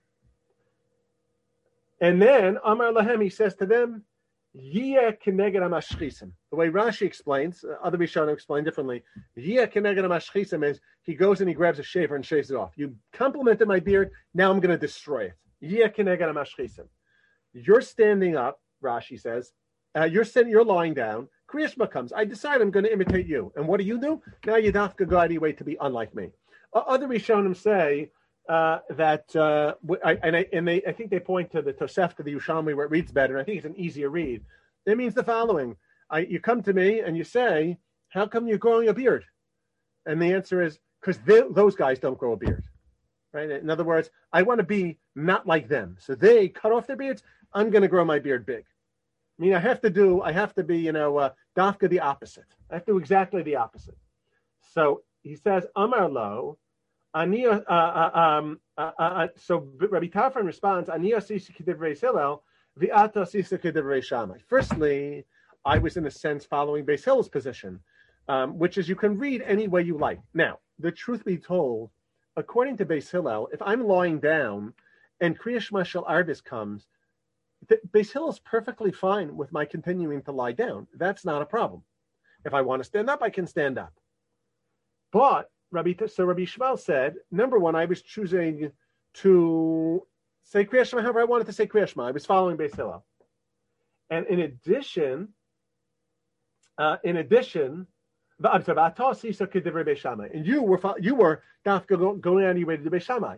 And then Amar Lahem, he says to them, Yiyeh keneged hamashchisim. The way Rashi explains, uh, other Rishonim explain differently. Yiyeh keneged hamashchisim is he goes and he grabs a shaver and shaves it off. You complimented my beard, now I'm going to destroy it. Yiyeh keneged hamashchisim. You're standing up, Rashi says. Uh, you're sitting, you're lying down. Kriya Shema comes. I decide I'm going to imitate you. And what do you do? Now you dafka go out of your way to be unlike me. Uh, other Rishonim say uh, that, uh, I, and, I, and they, I think they point to the Tosefta, the Yerushalmi, where it reads better. I think it's an easier read. It means the following. I, you come to me and you say, how come you're growing a beard? And the answer is, because those guys don't grow a beard. Right? In other words, I want to be not like them. So they cut off their beards. I'm going to grow my beard big. I mean, I have to do, I have to be, you know, uh, dafka the opposite. I have to do exactly the opposite. So he says, Amar lo, ani, uh, uh, um, uh, uh, so Rabbi Tarfon responds, ani asisi k'divrei Hillel, v'ata asisi k'divrei Shammai. Firstly, I was in a sense following Beis Hillel's position, um, which is you can read any way you like. Now, the truth be told, according to Beis Hillel, if I'm lying down and Kriya Shema Shel Arvis comes, Beis Hillel is perfectly fine with my continuing to lie down. That's not a problem. If I want to stand up, I can stand up. But Rabbi, so Rabbi Yishmael said, number one, I was choosing to say Kriya Shema however I wanted to say Kriya Shema. I was following Beis Hillel. And in addition, uh, in addition, and you were you were going on your way to the Beis Shammai.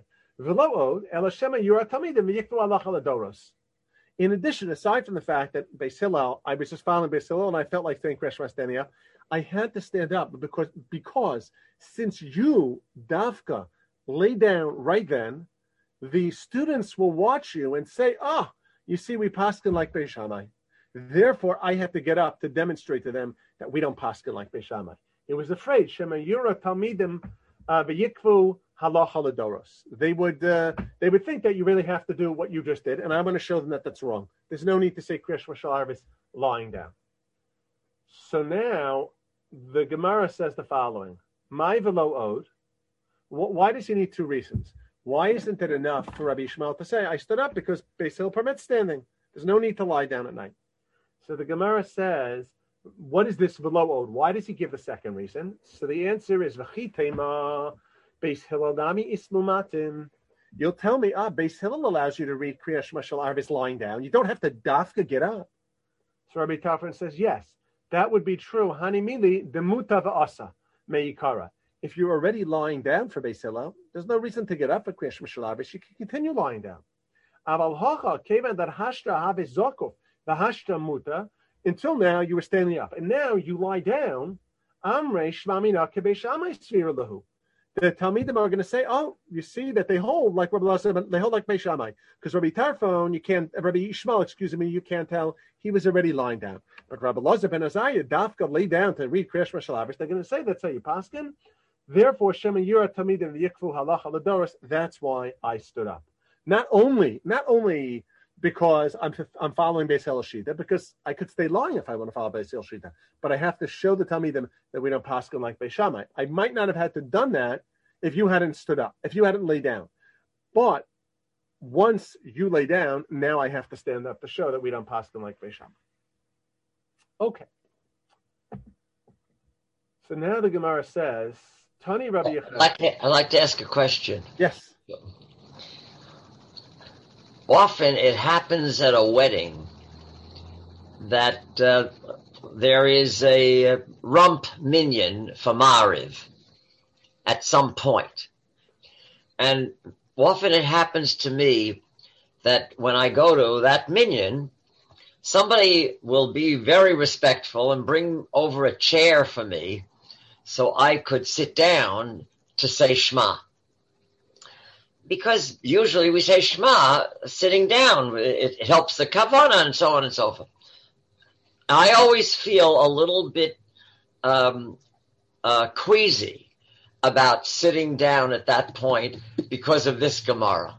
In addition, aside from the fact that Beis Hillel, I was just following Beis Hillel and I felt like saying Kriya Shema standing up, I had to stand up because because since you, Dafka, lay down right then, the students will watch you and say, ah, oh, you see, we paskin like Beis Shammai. Therefore, I had to get up to demonstrate to them that we don't paskin like Beis Shammai. It was afraid, Shema Yura Talmidim v'yikvu halacha ledoros. They would uh, they would think that you really have to do what you just did, and I'm going to show them that that's wrong. There's no need to say Kriya Shema Shel Arvis lying down. So now the Gemara says the following: My velo od. Why does he need two reasons? Why isn't it enough for Rabbi Yishmael to say, I stood up because Beis Hillel permits standing. There's no need to lie down at night. So the Gemara says, what is this velo od? Why does he give the second reason? So the answer is, V'chitema Beis Hillel nami ismu matin. You'll tell me, ah, Beis Hillel allows you to read Kriya Shema Shel Arvis lying down. You don't have to dafka get up. So Rabbi Tarfon says, yes, that would be true. Hanimili demuta v'asa meikara. If you're already lying down for Beis Hillel, there's no reason to get up for Kriya Shema Shel Arvis. You can continue lying down. Aval hocha kevan dar hashta havis zokov v'hashta muta. Until now, you were standing up, and now you lie down. Amrei shmamina kebei shamai svira lahu. The Talmidim are going to say, "Oh, you see that they hold like Rabbi Lazar, they hold like Beis Shammai, because Rabbi Tarfon, you can't, Rabbi Yishmael, excuse me, you can't tell he was already lying down. But Rabbi Lazar ben Azariah, Dafka lay down to read Kriya Shema Shel Arvis. They're going to say that's how you paskin. Therefore, Shema Yura Talmidim Yikfu Halacha Ladoros. That's why I stood up. Not only, not only because I'm I'm following Beis Hillel Shita, because I could stay lying if I want to follow Beis Hillel Shita, but I have to show the Talmidim that we don't paskin like Beis Shammai. I might not have had to done that if you hadn't stood up, if you hadn't laid down. But once you lay down, now I have to stand up to show that we don't paskin like Beis Shammai. Okay. So now the Gemara says, Tani Rabbi Yecheskel. I'd like to, I'd like to ask a question. Yes. Often it happens at a wedding that uh, there is a rump minyan for Mariv at some point. And often it happens to me that when I go to that minyan, somebody will be very respectful and bring over a chair for me so I could sit down to say Shema. Because usually we say Shema sitting down. It, it helps the kavanah and so on and so forth. I always feel a little bit um, uh, queasy about sitting down at that point because of this Gemara.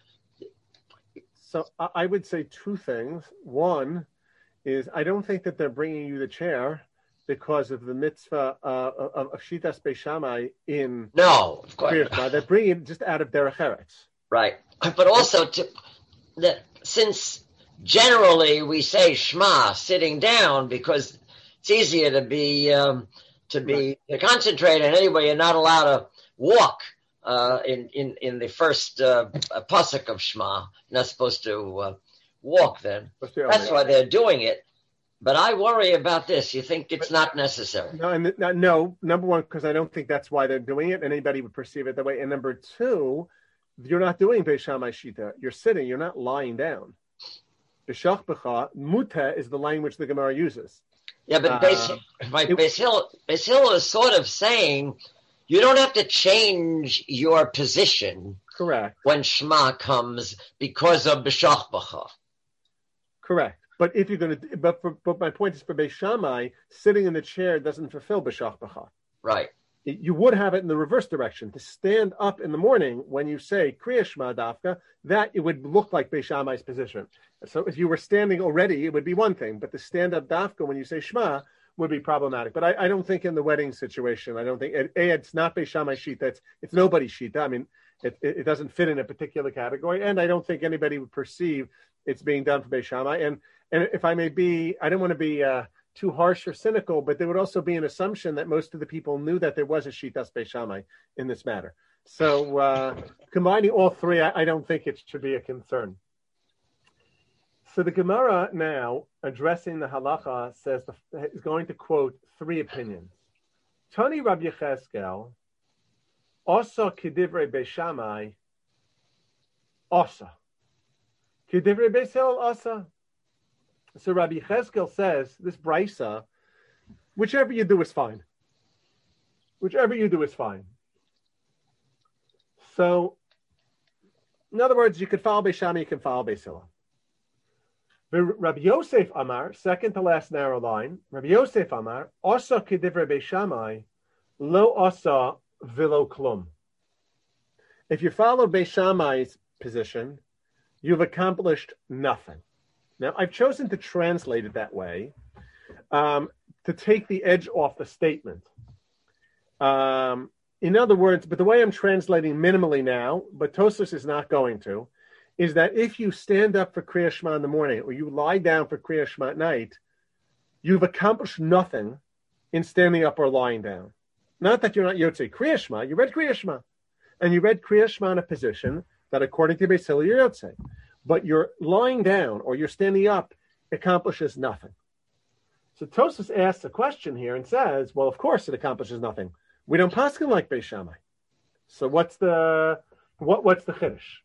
So I would say two things. One is I don't think that they're bringing you the chair because of the mitzvah uh, of, of Shitas Beis Shammai in no, of course Kriyashma. They're bringing it just out of Derech Eretz. Right. But also, to, that since generally we say Shema sitting down because it's easier to be um, to be right. to concentrate, and anyway, you're not allowed to walk uh, in, in in the first uh, pasuk of Shema. You're not supposed to uh, walk then. That's why they're doing it. But I worry about this. You think it's not necessary? No, and no. Number one, because I don't think that's why they're doing it, and anybody would perceive it that way. And number two, you're not doing Beis Shammai Shita. You're sitting. You're not lying down. B'shach b'cha, muta is the language the Gemara uses. Yeah, but Beis, uh, right, Beis Hillel, Beis Hillel is sort of saying you don't have to change your position. Correct. When Shema comes because of b'shach b'cha. Correct. But if you're going to, but for, but my point is for Beis Shammai, sitting in the chair doesn't fulfill b'shach b'cha. Right. It, you would have it in the reverse direction to stand up in the morning when you say Kriya Shema Dafka. That it would look like Beis Shammai's position. So if you were standing already, it would be one thing. But the stand up Dafka when you say Shema would be problematic. But I, I don't think in the wedding situation, I don't think it, a it's not Beis Shammai Shita. It's it's nobody's Shita. I mean, it, it it doesn't fit in a particular category, and I don't think anybody would perceive it's being done for Beis Shammai. And And if I may be, I don't want to be uh, too harsh or cynical, but there would also be an assumption that most of the people knew that there was a Shitas Beis Shammai in this matter. So uh, combining all three, I, I don't think it should be a concern. So the Gemara now, addressing the halacha, says the, is going to quote three opinions. Tani Rabbi Yecheskel, Osa Kedivrei Beis Shammai, Osa. Kedivrei Beis Hillel, Osa. So Rabbi Yecheskel says, this brisa, whichever you do is fine. Whichever you do is fine. So, in other words, you could follow Beis Shammai, you can follow Beis Hillel. Rabbi Yosef Amar, second to last narrow line, Rabbi Yosef Amar, Osa kedivrei Beis Shammai, lo osa velo klum. If you follow Beis Shammai's position, you've accomplished nothing. Now, I've chosen to translate it that way um, to take the edge off the statement. Um, in other words, but the way I'm translating minimally now, but Tosfos is not going to, is that if you stand up for Kriya Shema in the morning or you lie down for Kriya Shema at night, you've accomplished nothing in standing up or lying down. Not that you're not Yotzei Kriya Shema, you read Kriya Shema. And you read Kriya Shema in a position that according to Beis Hillel, you're Yotzei. But you're lying down or you're standing up accomplishes nothing. So Tosfos asks a question here and says, well, of course it accomplishes nothing. We don't paskin like Beis Shammai. So what's the what what's the chiddush?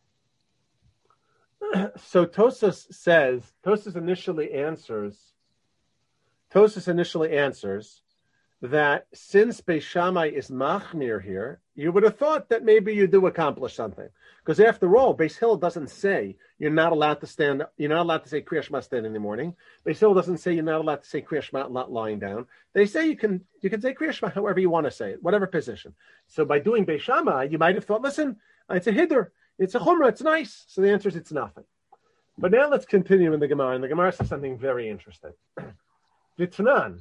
So Tosfos says, Tosfos initially answers, Tosfos initially answers that since Beis Shammai is machmir here, you would have thought that maybe you do accomplish something. Because after all, Beis Hillel doesn't say you're not allowed to stand, you're not allowed to say Kriya Shema standing in the morning. Beis Hillel doesn't say you're not allowed to say Kriya Shema not lying down. They say you can you can say Kriya Shema however you want to say it, whatever position. So by doing Beis Shammai, you might have thought, listen, it's a hiddur, it's a chumrah, it's nice. So the answer is it's nothing. But now let's continue in the Gemara, and the Gemara says something very interesting. V'tnan.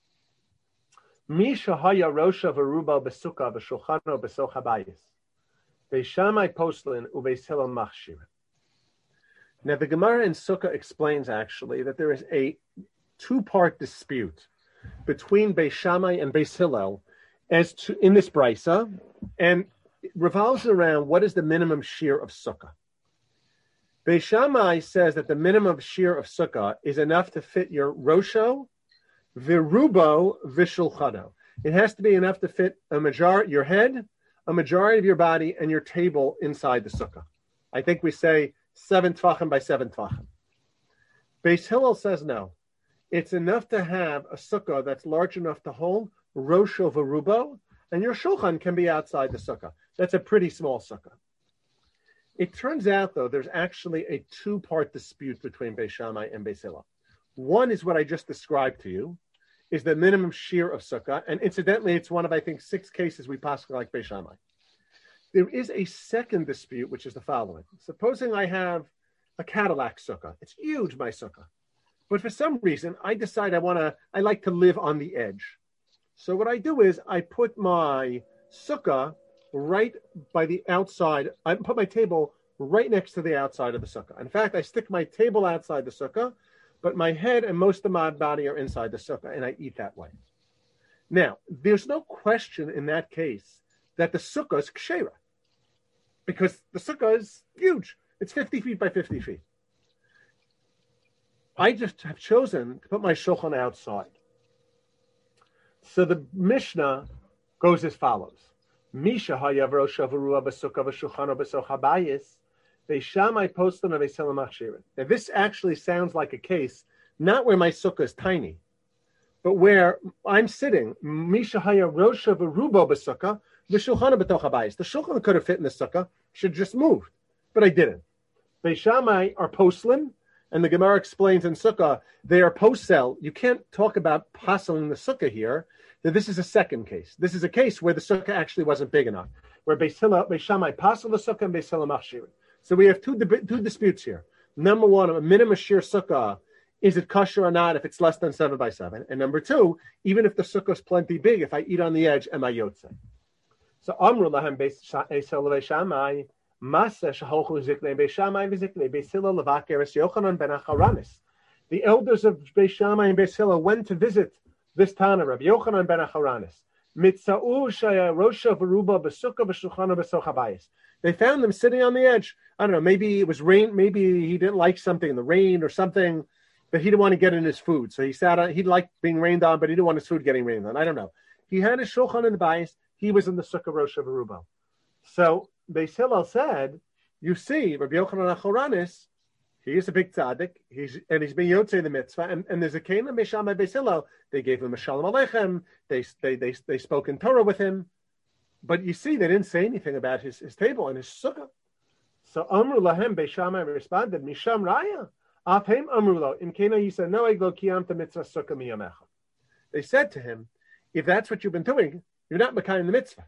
Misha haya rosha v'ruba b'sukkah v'shulchano b'soch habayis. Beis Shammai postlin u'Beis Hillel machshir. Now the Gemara in Sukkah explains actually that there is a two-part dispute between Beis Shammai and Beis Hillel as to in this brisa, and it revolves around what is the minimum shear of Sukkah. Beis Shammai says that the minimum shear of Sukkah is enough to fit your rosho, Virubo vishulchano. It has to be enough to fit a majority, your head, a majority of your body, and your table inside the sukkah. I think we say seven tvachim by seven tvachim. Beis Hillel says no. It's enough to have a sukkah that's large enough to hold rosho v'rubo, and your shulchan can be outside the sukkah. That's a pretty small sukkah. It turns out, though, there's actually a two-part dispute between Beis Shammai and Beis Hillel. One is what I just described to you, is the minimum shear of sukkah. And incidentally, it's one of, I think, six cases we pass like Beis Shammai. There is a second dispute, which is the following. Supposing I have a Cadillac sukkah. It's huge, my sukkah. But for some reason, I decide I want to, I like to live on the edge. So what I do is I put my sukkah right by the outside. I put my table right next to the outside of the sukkah. In fact, I stick my table outside the sukkah, but my head and most of my body are inside the sukkah, and I eat that way. Now, there's no question in that case that the sukkah is kshera, because the sukkah is huge. It's fifty feet by fifty feet. I just have chosen to put my shulchan outside. So the Mishnah goes as follows. Misha hayavro shavarua b'sukkah v'shulchano b'soch habayis. Beis Shammai postlin Beis Hillel machshirin. Now this actually sounds like a case not where my sukkah is tiny, but where I'm sitting. Misha haya rosha v'rubo b'sukkah v'shulchano b'toch habayis. The shulchan could have fit in the sukkah, should just moved, but I didn't. Beis Shammai are postlin, and the Gemara explains in sukkah they are posel. You can't talk about posseling the sukkah here. That this is a second case. This is a case where the sukkah actually wasn't big enough, where Beis Hillel, Beis Shammai posel the sukkah and Beis Hillel machshirin. So we have two two disputes here. Number one, a minimum shear sukkah, is it kosher or not if it's less than seven by seven? And number two, even if the sukkah is plenty big, if I eat on the edge, am I yotzei? So Amru lahem Beis Hillel Beis Shammai, Maseh shaholchu ziknei Beis Shammai v'ziknei Beis Hillel levakeres Yochanan ben Acharanis. The elders of Beis Shammai and Beis Hillel went to visit this Tana, Rabbi Yochanan ben Acharanis. Mitzau shaya rosha v'ruba b'sukkah v'shulchano b'soch habayis. They found them sitting on the edge. I don't know, maybe it was rain, maybe he didn't like something in the rain or something, but he didn't want to get in his food. So he sat on, he liked being rained on, but he didn't want his food getting rained on. I don't know. He had his shulchan in the bayis. He was in the sukkah rosha v'ruba. So Beis Hillel said, you see, Rabbi Yochanan Acharanis, he is a big tzaddik, he's, and he's being yotzei the mitzvah, and, and there's a Kain of Beis Shammai Beis Hillel. They gave him a shalom aleichem, they, they, they, they spoke in Torah with him, but you see, they didn't say anything about his, his table and his sukkah. So Amru lahem Beis Shammai responded, Misham Raya, Afhem Amru lo, Im Kena Yisa Noeg lo kiyamta mitzvah sukkah miyamecha. They said to him, if that's what you've been doing, you're not mekayim the mitzvah.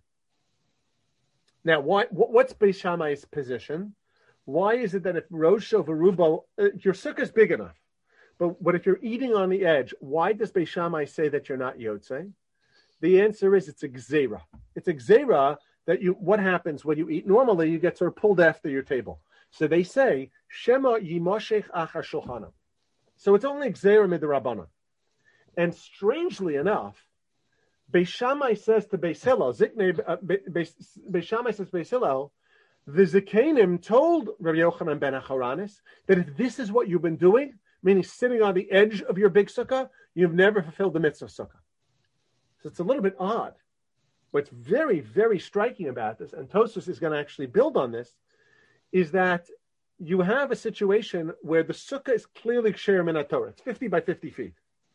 Now, why, what's Beis Shammai's position? Why is it that if rosho v'rubo, uh, your sukkah is big enough, but, but if you're eating on the edge, why does Beis Shammai say that you're not yotzei? The answer is it's a gzeira. It's a gzeira that you, what happens when you eat? Normally, you get sort of pulled after your table. So they say, Shema yimoshech achar shulchana. So it's only gzeira midrabanan. And strangely enough, Beis Shammai says to Beis Hillel, Ziknei, uh, Beis Shammai says to Beis Hillel, the Zikanim told Rabbi Yochanan ben Acharanis that if this is what you've been doing, meaning sitting on the edge of your big sukkah, you've never fulfilled the mitzvah of sukkah. So it's a little bit odd. What's very, very striking about this, and Tosfos is going to actually build on this, is that you have a situation where the sukkah is clearly ksher min haTorah. It's fifty by fifty feet.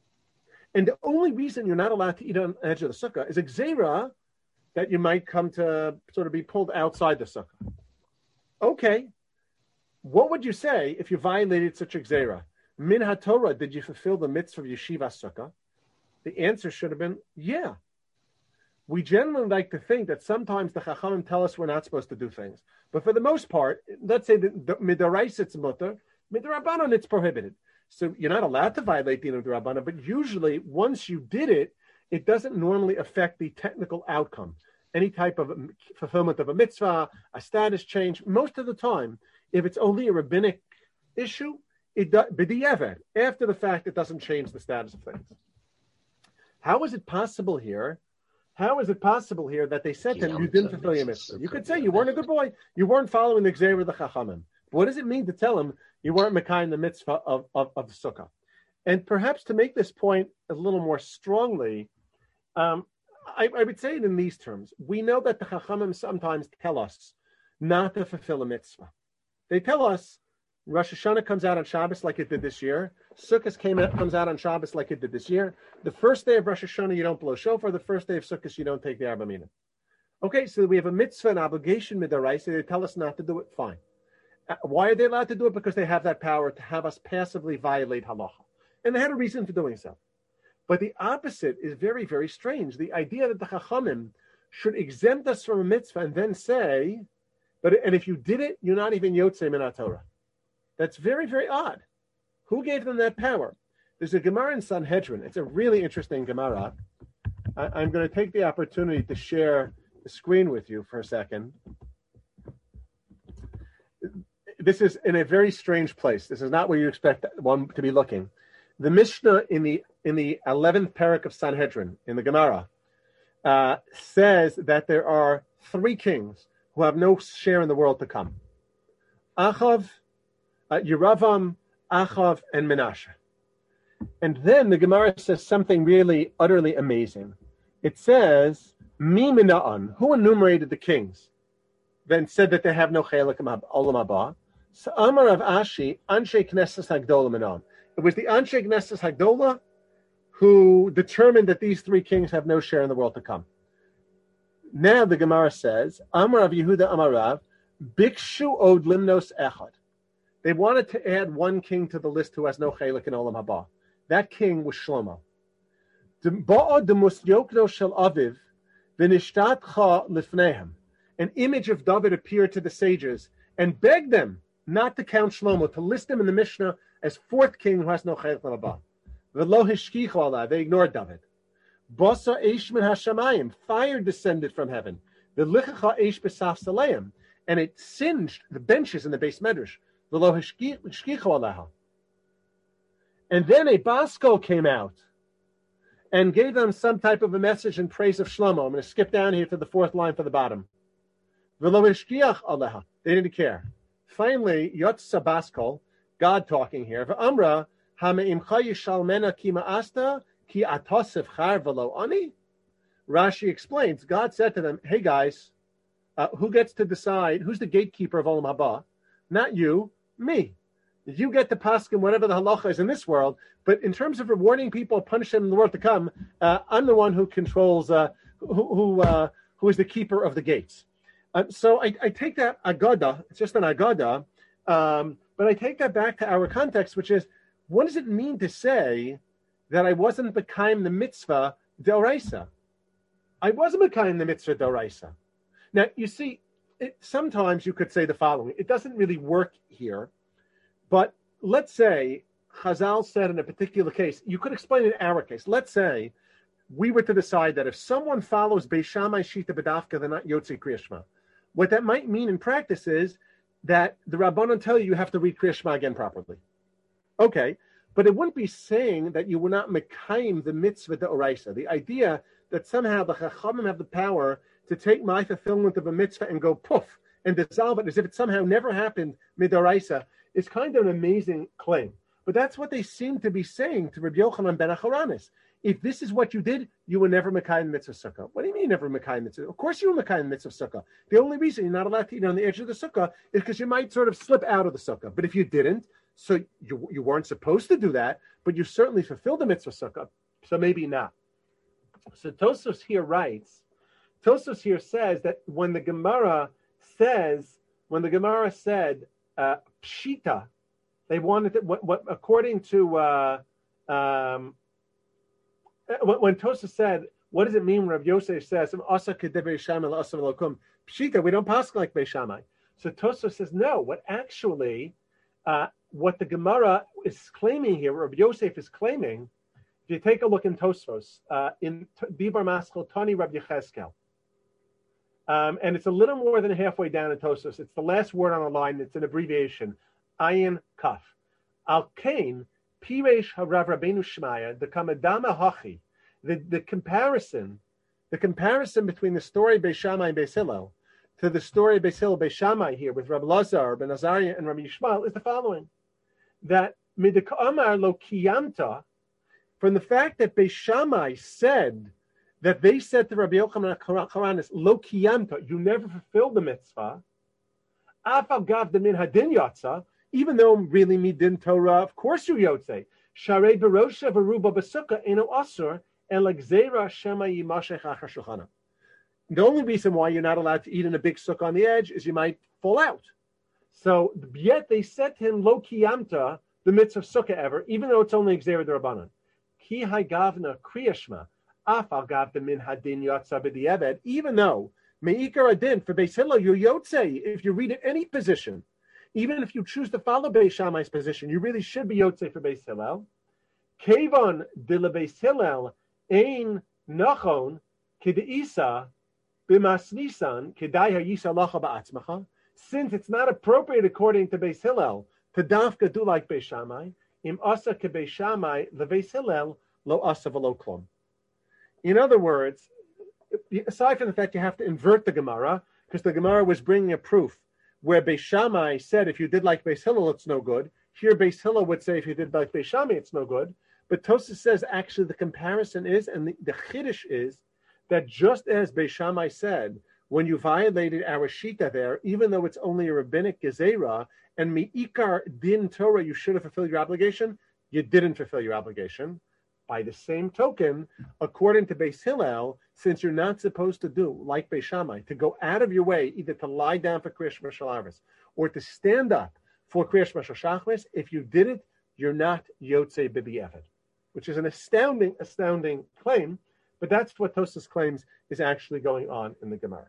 And the only reason you're not allowed to eat on the edge of the sukkah is a gzeira that you might come to sort of be pulled outside the sukkah. Okay, what would you say if you violated such a gzeira? Min haTorah, did you fulfill the mitzvah of yeshiva sukkah? The answer should have been, yeah. We generally like to think that sometimes the Chachamim tell us we're not supposed to do things. But for the most part, let's say that midaraisa it's mutter, midrabanan it's prohibited. So you're not allowed to violate the midrabanan, but usually once you did it, it doesn't normally affect the technical outcome. Any type of fulfillment of a mitzvah, a status change, most of the time, if it's only a rabbinic issue, it b'di'evet, after the fact, it doesn't change the status of things. How is it possible here? How is it possible here that they said to him, you didn't fulfill your mitzvah? You could say you weren't a good boy. You weren't following the gzeira of the Chachamim. What does it mean to tell him you weren't mekayim the mitzvah of, of, of the sukkah? And perhaps to make this point a little more strongly, um, I, I would say it in these terms. We know that the Chachamim sometimes tell us not to fulfill a mitzvah. They tell us Rosh Hashanah comes out on Shabbos like it did this year. Sukkot came out, comes out on Shabbos like it did this year. The first day of Rosh Hashanah, you don't blow shofar. The first day of Sukkot, you don't take the Arba Minim. Okay, so we have a mitzvah, an obligation, midaraisa. They tell us not to do it. Fine. Uh, why are they allowed to do it? Because they have that power to have us passively violate halacha. And they had a reason for doing so. But the opposite is very, very strange. The idea that the Chachamim should exempt us from a mitzvah and then say, but and if you did it, you're not even Yotzei min haTorah. That's very, very odd. Who gave them that power? There's a Gemara in Sanhedrin. It's a really interesting Gemara. I, I'm going to take the opportunity to share the screen with you for a second. This is in a very strange place. This is not where you expect one to be looking. The Mishnah in the in the eleventh parak of Sanhedrin, in the Gemara, uh, says that there are three kings who have no share in the world to come. Achav, uh, Yeravam, Achav, and Menashe. And then the Gemara says something really utterly amazing. It says, Mi Mina'an, who enumerated the kings, then said that they have no chelik olam haba. So Amar of Ashi, Anshe Knesses Hagdola Minan. It was the Anshe Knesses Hagdola who determined that these three kings have no share in the world to come. Now the Gemara says, Amar of Yehuda Amarav, Bikshu Od Limnos Echad. They wanted to add one king to the list who has no chelik in olam haba. That king was Shlomo. Ba'a demus yokno shel aviv v'nishtatcha lifnehem. An image of David appeared to the sages and begged them not to count Shlomo, to list him in the Mishnah as fourth king who has no chelik in haba. V'lo hishkichu ala. They ignored David. Basa eish min hashamayim. Fire descended from heaven. V'lichacha eish b'saf saleim. And it singed the benches in the base medrash. V'lo hishkichu alaha. And then a Basko came out and gave them some type of a message in praise of Shlomo. I'm going to skip down here to the fourth line for the bottom. They didn't care. Finally, Yotza Baskol, God talking here, Amra, Rashi explains, God said to them, hey guys, uh, who gets to decide, who's the gatekeeper of Olam Haba? Not you, me. You get to paskin whatever the halacha is in this world, but in terms of rewarding people, punishing them in the world to come, uh, I'm the one who controls, uh, who who, uh, who is the keeper of the gates. Uh, so I, I take that agada, it's just an agada, um, but I take that back to our context, which is, what does it mean to say that I wasn't mekayim the mitzvah d'oraisa? I wasn't mekayim the mitzvah d'oraisa. Now, you see, it, sometimes you could say the following. It doesn't really work here. But let's say Chazal said in a particular case, you could explain it in our case. Let's say we were to decide that if someone follows Beis Shammai Shita B'dafka, they're not Yotzei Kriya Shema. What that might mean in practice is that the Rabbanon tell you you have to read Kriya Shema again properly. Okay, but it wouldn't be saying that you were not Mekayim the mitzvah d'oraisa. The idea that somehow the Chachamim have the power to take my fulfillment of a mitzvah and go poof and dissolve it as if it somehow never happened midoraisa is kind of an amazing claim. But that's what they seem to be saying to Rabbi Yochanan ben Acharonis. If this is what you did, you were never Mekayim mitzvah sukkah. What do you mean never Mekayim mitzvah? Of course you were Mekayim mitzvah sukkah. The only reason you're not allowed to eat on the edge of the sukkah is because you might sort of slip out of the sukkah. But if you didn't, so you, you weren't supposed to do that, but you certainly fulfilled the mitzvah sukkah, so maybe not. So Tosfos here writes, Tosfos here says that when the Gemara says, when the Gemara said, uh, Pshita, they wanted to, what, what according to, uh, um, when Tosfos said, what does it mean when Rav Yosef says, Asa kedei Shammai la'asa v'lokum, Pshita, we don't pass like Beis Shammai. So Tosfos says, no, what actually, uh, what the Gemara is claiming here, Rav Yosef is claiming, if you take a look in Tosfos, uh, in Dibar Maschil Tani Rav Yecheskel, um, and it's a little more than halfway down in Tosfos. It's the last word on the line. It's an abbreviation, Ayin Kaf. Al Kain Piresh Harav Rabbeinu Shmaya the Kamadama Hachi. The the comparison, the comparison between the story Beis Shammai and Beis Hillel to the story Beis Hillel Beis Shammai here with Rabbi Lazar, Ben Azariah, and Rabbi Yishmael is the following: that Midika Amar Lo Kiyamta. From the fact that Beis Shammai said that they said to Rabbi Yochanan Haranis, Lo Kiyamta, you never fulfilled the mitzvah. Afal Gav Demin Hadin Yatsa, even though really Midin Torah, of course you Yotzei. Sharei Berosha Veruba Basukah Eno Asur and Legzera Shema Yimashech Achar Shulchana. The only reason why you're not allowed to eat in a big sukkah on the edge is you might fall out. So yet they said to him, Lo Kiyamta, the mitzvah sukkah ever, even though it's only Gzera D'Rabbanan. Ki hai gavna kriyashma, afal gavna min hadin yotza b'di'eved, even though me'ikar adin for Beis Hillel, you're yotzei, if you read in any position, even if you choose to follow Beis Shammai's position, you really should be yotzei for Beis Hillel. Kevon de le Beis Hillel ein nachon k'de'isa b'masnisan k'dai ha'yisa lacha ba'atzmacha, since it's not appropriate according to Beis Hillel to dafka do like Beis Shammai, Im asa kebeis Shammai leveis Hillel lo asa v'lo klum. In other words, aside from the fact you have to invert the Gemara, because the Gemara was bringing a proof where Beis Shammai said if you did like Beis Hillel, it's no good. Here, Beis Hillel would say if you did like Beis Shammai, it's no good. But Tosfos says actually the comparison is, and the, the chiddush is, that just as Beis Shammai said, when you violated our shita there, even though it's only a rabbinic gezerah, and mi'ikar din Torah, you should have fulfilled your obligation, you didn't fulfill your obligation. By the same token, according to Beis Hillel, since you're not supposed to do, like Beis Shammai, to go out of your way, either to lie down for Kriyash Shalaris or to stand up for Kriyash Shachris, if you did it, you're not Yotzei B'di'evet, which is an astounding, astounding claim, but that's what Tosfos claims is actually going on in the Gemara.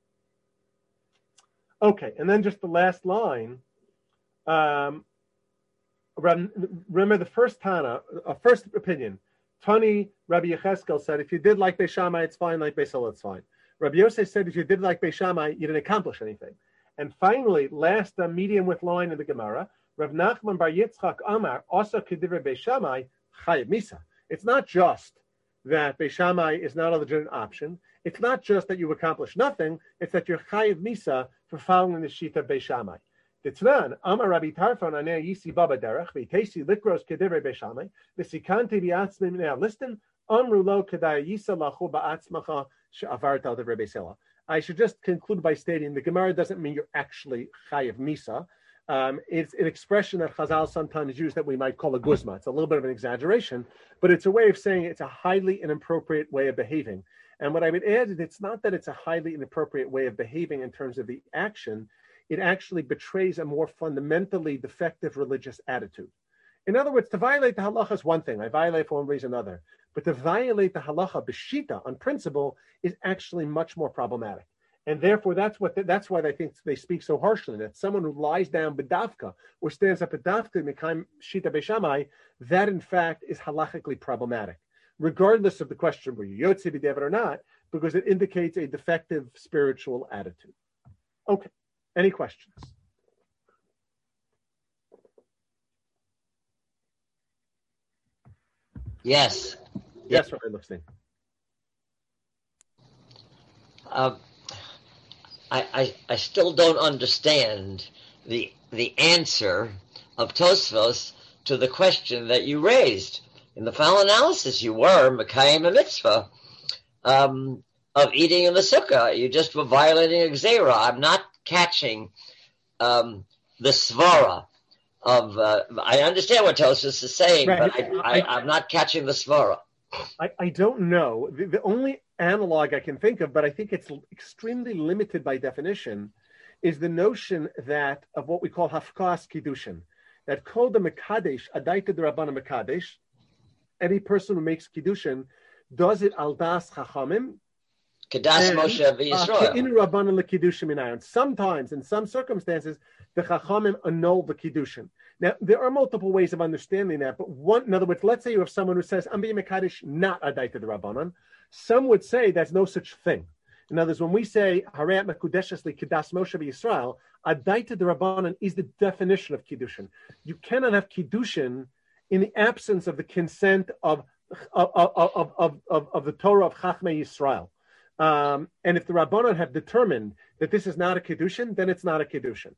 Okay, and then just the last line. Um, remember the first Tana, a uh, first opinion. Tani Rabbi Yecheskel said, if you did like Beis Shammai, it's fine. Like Beis Hillel, it's fine. Rabbi Yosef said, if you did like Beis Shammai, you didn't accomplish anything. And finally, last uh, medium with line in the Gemara, Rav Nachman Bar Yitzchak Amar also kedivrei Beis Shammai chayav misa. It's not just that Beis Shammai is not a legitimate option. It's not just that you accomplish nothing. It's that you're chayav misa for following the shita Beis Shammai. Ditzran, Amar Rabbi Tarfon Anei Yisi Baba Derech V'Tesi Likros Kedivrei Beis Shammai V'Sikanti B'Atzmim Minei Listin Amru Lo Kedai Yisa Lachu Ba'atzmacha She'avarta Al Devrei Beis Hillel. I should just conclude by stating the Gemara doesn't mean you're actually chayav misa. Um, it's an expression that Chazal sometimes use that we might call a guzma. It's a little bit of an exaggeration, but it's a way of saying it's a highly inappropriate way of behaving. And what I would add is it's not that it's a highly inappropriate way of behaving in terms of the action. It actually betrays a more fundamentally defective religious attitude. In other words, to violate the halacha is one thing. I violate for one reason or another. But to violate the halacha b'shita, on principle, is actually much more problematic. And therefore, that's what that's why they think they speak so harshly. That someone who lies down b'davka or stands up b'davka mekayim shita Beis Shammai, that in fact is halachically problematic. regardless of the question were you Yotze B'Diavad or not, because it indicates a defective spiritual attitude. Okay. Any questions? Yes. Yes, Rabbi Lipstein. Uh, I, I I still don't understand the the answer of Tosfos to the question that you raised. In the final analysis, you were Mekayim a mitzvah um, of eating in the sukkah. You just were violating a gzera. I'm not catching um, the svara of. Uh, I understand what Tosfos is saying, Right. but I, I, I'm not catching the svara. I, I don't know. The, the only analog I can think of, but I think it's extremely limited by definition, is the notion that of what we call hafkas kiddushin, that kol the mekadesh adaita d'Rabbanan mekadesh, any person who makes kiddushin does it al das chachamim, Kedas Moshe v'Yisrael. in Rabbanan lekiddushin minayon. Sometimes, in some circumstances, the chachamim annul the kiddushin. Now, there are multiple ways of understanding that, but one, in other words, let's say you have someone who says, I'm being Mekadesh, not Adaita the Rabbanan. Some would say there's no such thing. In other words, when we say, Harayat Mekudeshes li Kedas Moshe v'Yisrael, Adaita the Rabbanan is the definition of Kiddushin. You cannot have Kiddushin in the absence of the consent of, of, of, of, of, of the Torah of Chachmei Yisrael. Um, and if the Rabbanan have determined that this is not a Kiddushin, then it's not a Kiddushin.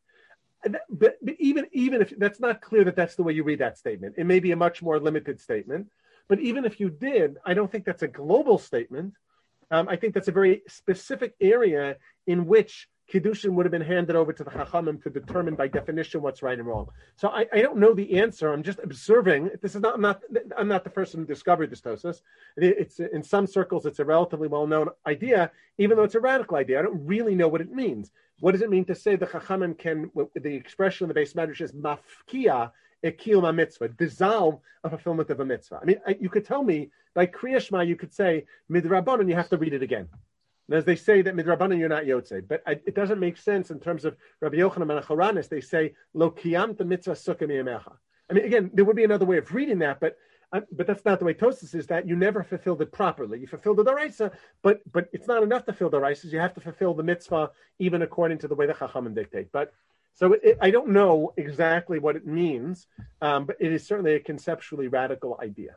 But, but even even if that's not clear that that's the way you read that statement, it may be a much more limited statement. But even if you did, I don't think that's a global statement. Um, I think that's a very specific area in which Kiddushin would have been handed over to the Chachamim to determine by definition what's right and wrong. So I, I don't know the answer. I'm just observing. This is not I'm not I'm not the person who discovered this Tosfos. It's in some circles it's a relatively well-known idea, even though it's a radical idea. I don't really know what it means. What does it mean to say the Chachamim can, the expression in the base madrash is mafkia ekiyum mitzvah, dissolve a fulfillment of a mitzvah? I mean, I, you could tell me by Kriya Shema, you could say midrabanan, you have to read it again. And as they say that midrabanan, you're not yotze, but I, it doesn't make sense in terms of Rabbi Yochanan and Acharonis. They say lo kiyamta mitzvah sukkah miyamecha. I mean, again, there would be another way of reading that, but Uh, but that's not the way Tosfos is, that you never fulfilled it properly. You fulfilled the daraisa, but but it's not enough to fulfill the daraisas. You have to fulfill the mitzvah even according to the way the Chachamim dictate. But so it, it, I don't know exactly what it means, um, but it is certainly a conceptually radical idea.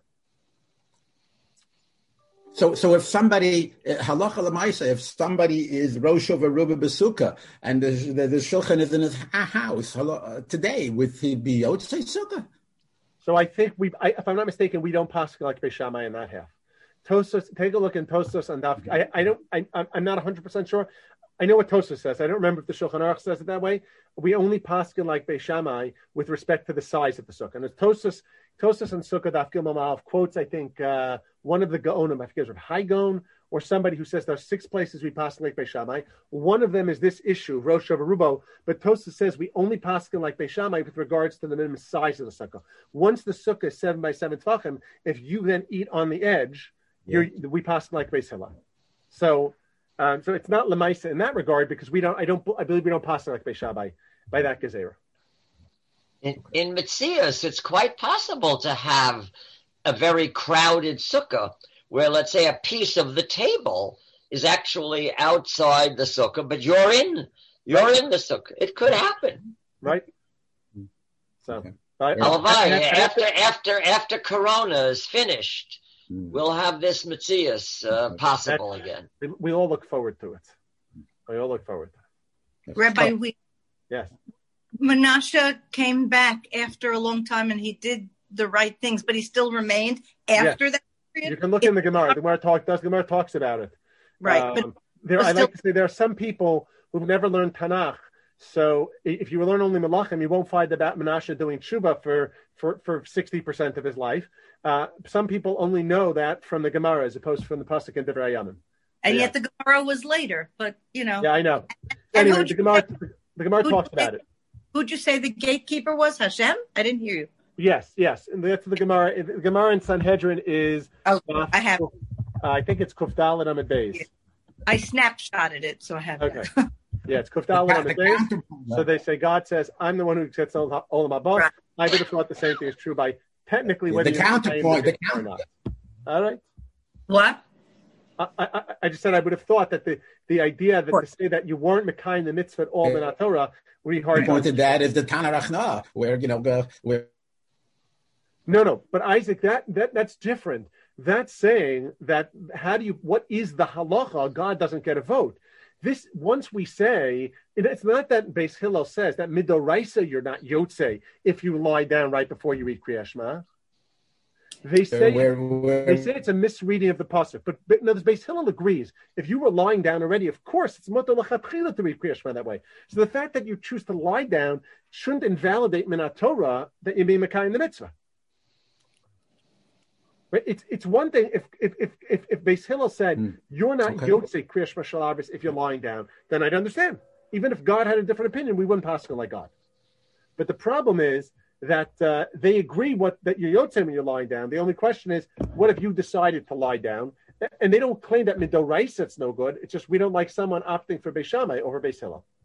So, so if somebody halacha l'maisa, if somebody is Rosh of Aruba Besuka and the, the, the shulchan is in his house uh, today, would he be Yotzei Sukkah? So I think we, I, if I'm not mistaken, we don't pass like Beis Shammai in that half. Tosfos, take a look in Tosfos and Daf. I, I don't, I, I'm not one hundred percent sure. I know what Tosfos says. I don't remember if the Shulchan Aruch says it that way. We only pass like Beis Shammai with respect to the size of the sukkah. And it's Tosfos, Tosfos and Sukkah Daf Gimel Ma'av quotes, I think, uh, one of the Gaonim, I forget, Rav Hai Gaon, or somebody who says there are six places we pass like Beis Shammai. One of them is this issue, Rosh Hashanah, but Tosfos says we only pass like Beis Shammai with regards to the minimum size of the sukkah. Once the sukkah is seven by seven tvachim, if you then eat on the edge, yeah. you're, we pass like Beis Hillel. So, um, so it's not lemaisa in that regard, because we don't. I don't. I believe we don't pass like Beis Shammai by that gezerah. In, in Metzias, it's quite possible to have a very crowded sukkah, where, let's say, a piece of the table is actually outside the sukkah, but you're in, you're in the sukkah. It could happen, right? So, okay. but, yeah. uh, after after after after Corona is finished, mm. we'll have this Metzias uh, possible that, again. We, we all look forward to it. We all look forward to it. Rabbi, we yes, Menashe came back after a long time, and he did the right things, but he still remained after yes. that. You can look in the Gemara. The Gemara talk, does the Gemara talks about it. Right. Um, but there, I still, like to say there are some people who've never learned Tanakh. So if you learn only Malachim, you won't find about Menashe doing tshuva for, for, for sixty percent of his life. Uh, some people only know that from the Gemara as opposed to from the Pasuk in Divrei Yamim. And yeah. yet the Gemara was later, but, you know. Yeah, I know. And anyway, the Gemara, say, the Gemara talks about it. Who'd you say the gatekeeper was? Hashem? I didn't hear you. Yes, yes. And that's the Gemara. The Gemara in Sanhedrin is. Oh, uh, I have. Uh, I think it's Kuf Dalet Amud Beis. I snapshotted it, so I have. Okay. Yeah, it's Kuf Dalet Amud Beis. So they say God says, "I'm the one who gets all of my boss." I would have thought the same thing is true by technically whether the you counterpoint, the or not. All right. What? I, I, I just said I would have thought that the, the idea that to say that you weren't Mekayim the mitzvah at all in Torah would be hard. He pointed that as the Tana Rachna, where you know uh, where. No, no, but Isaac, that that that's different. That's saying that how do you? What is the halacha? God doesn't get a vote. This once we say it's not that Beis Hillel says that midoraisa you're not yotze if you lie down right before you read Kriyas Shema. They say where, where, they say it's a misreading of the pasuk, but, but no, the Beis Hillel agrees. If you were lying down already, of course it's mutar l'chatchila to read Kriyas Shema that way. So the fact that you choose to lie down shouldn't invalidate minat Torah that you be mekayim the mitzvah. Right? It's it's one thing if if if if, if Beis Hillel said mm. you're not okay. yotze Kriyas Shema shalavis if you're lying down, then I'd understand. Even if God had a different opinion, we wouldn't pass it like God. But the problem is that uh, they agree what that you're yotze when you're lying down. The only question is, what if you decided to lie down? And they don't claim that midoraisa it's no good. It's just we don't like someone opting for Beis Shammai over Beis Hillel.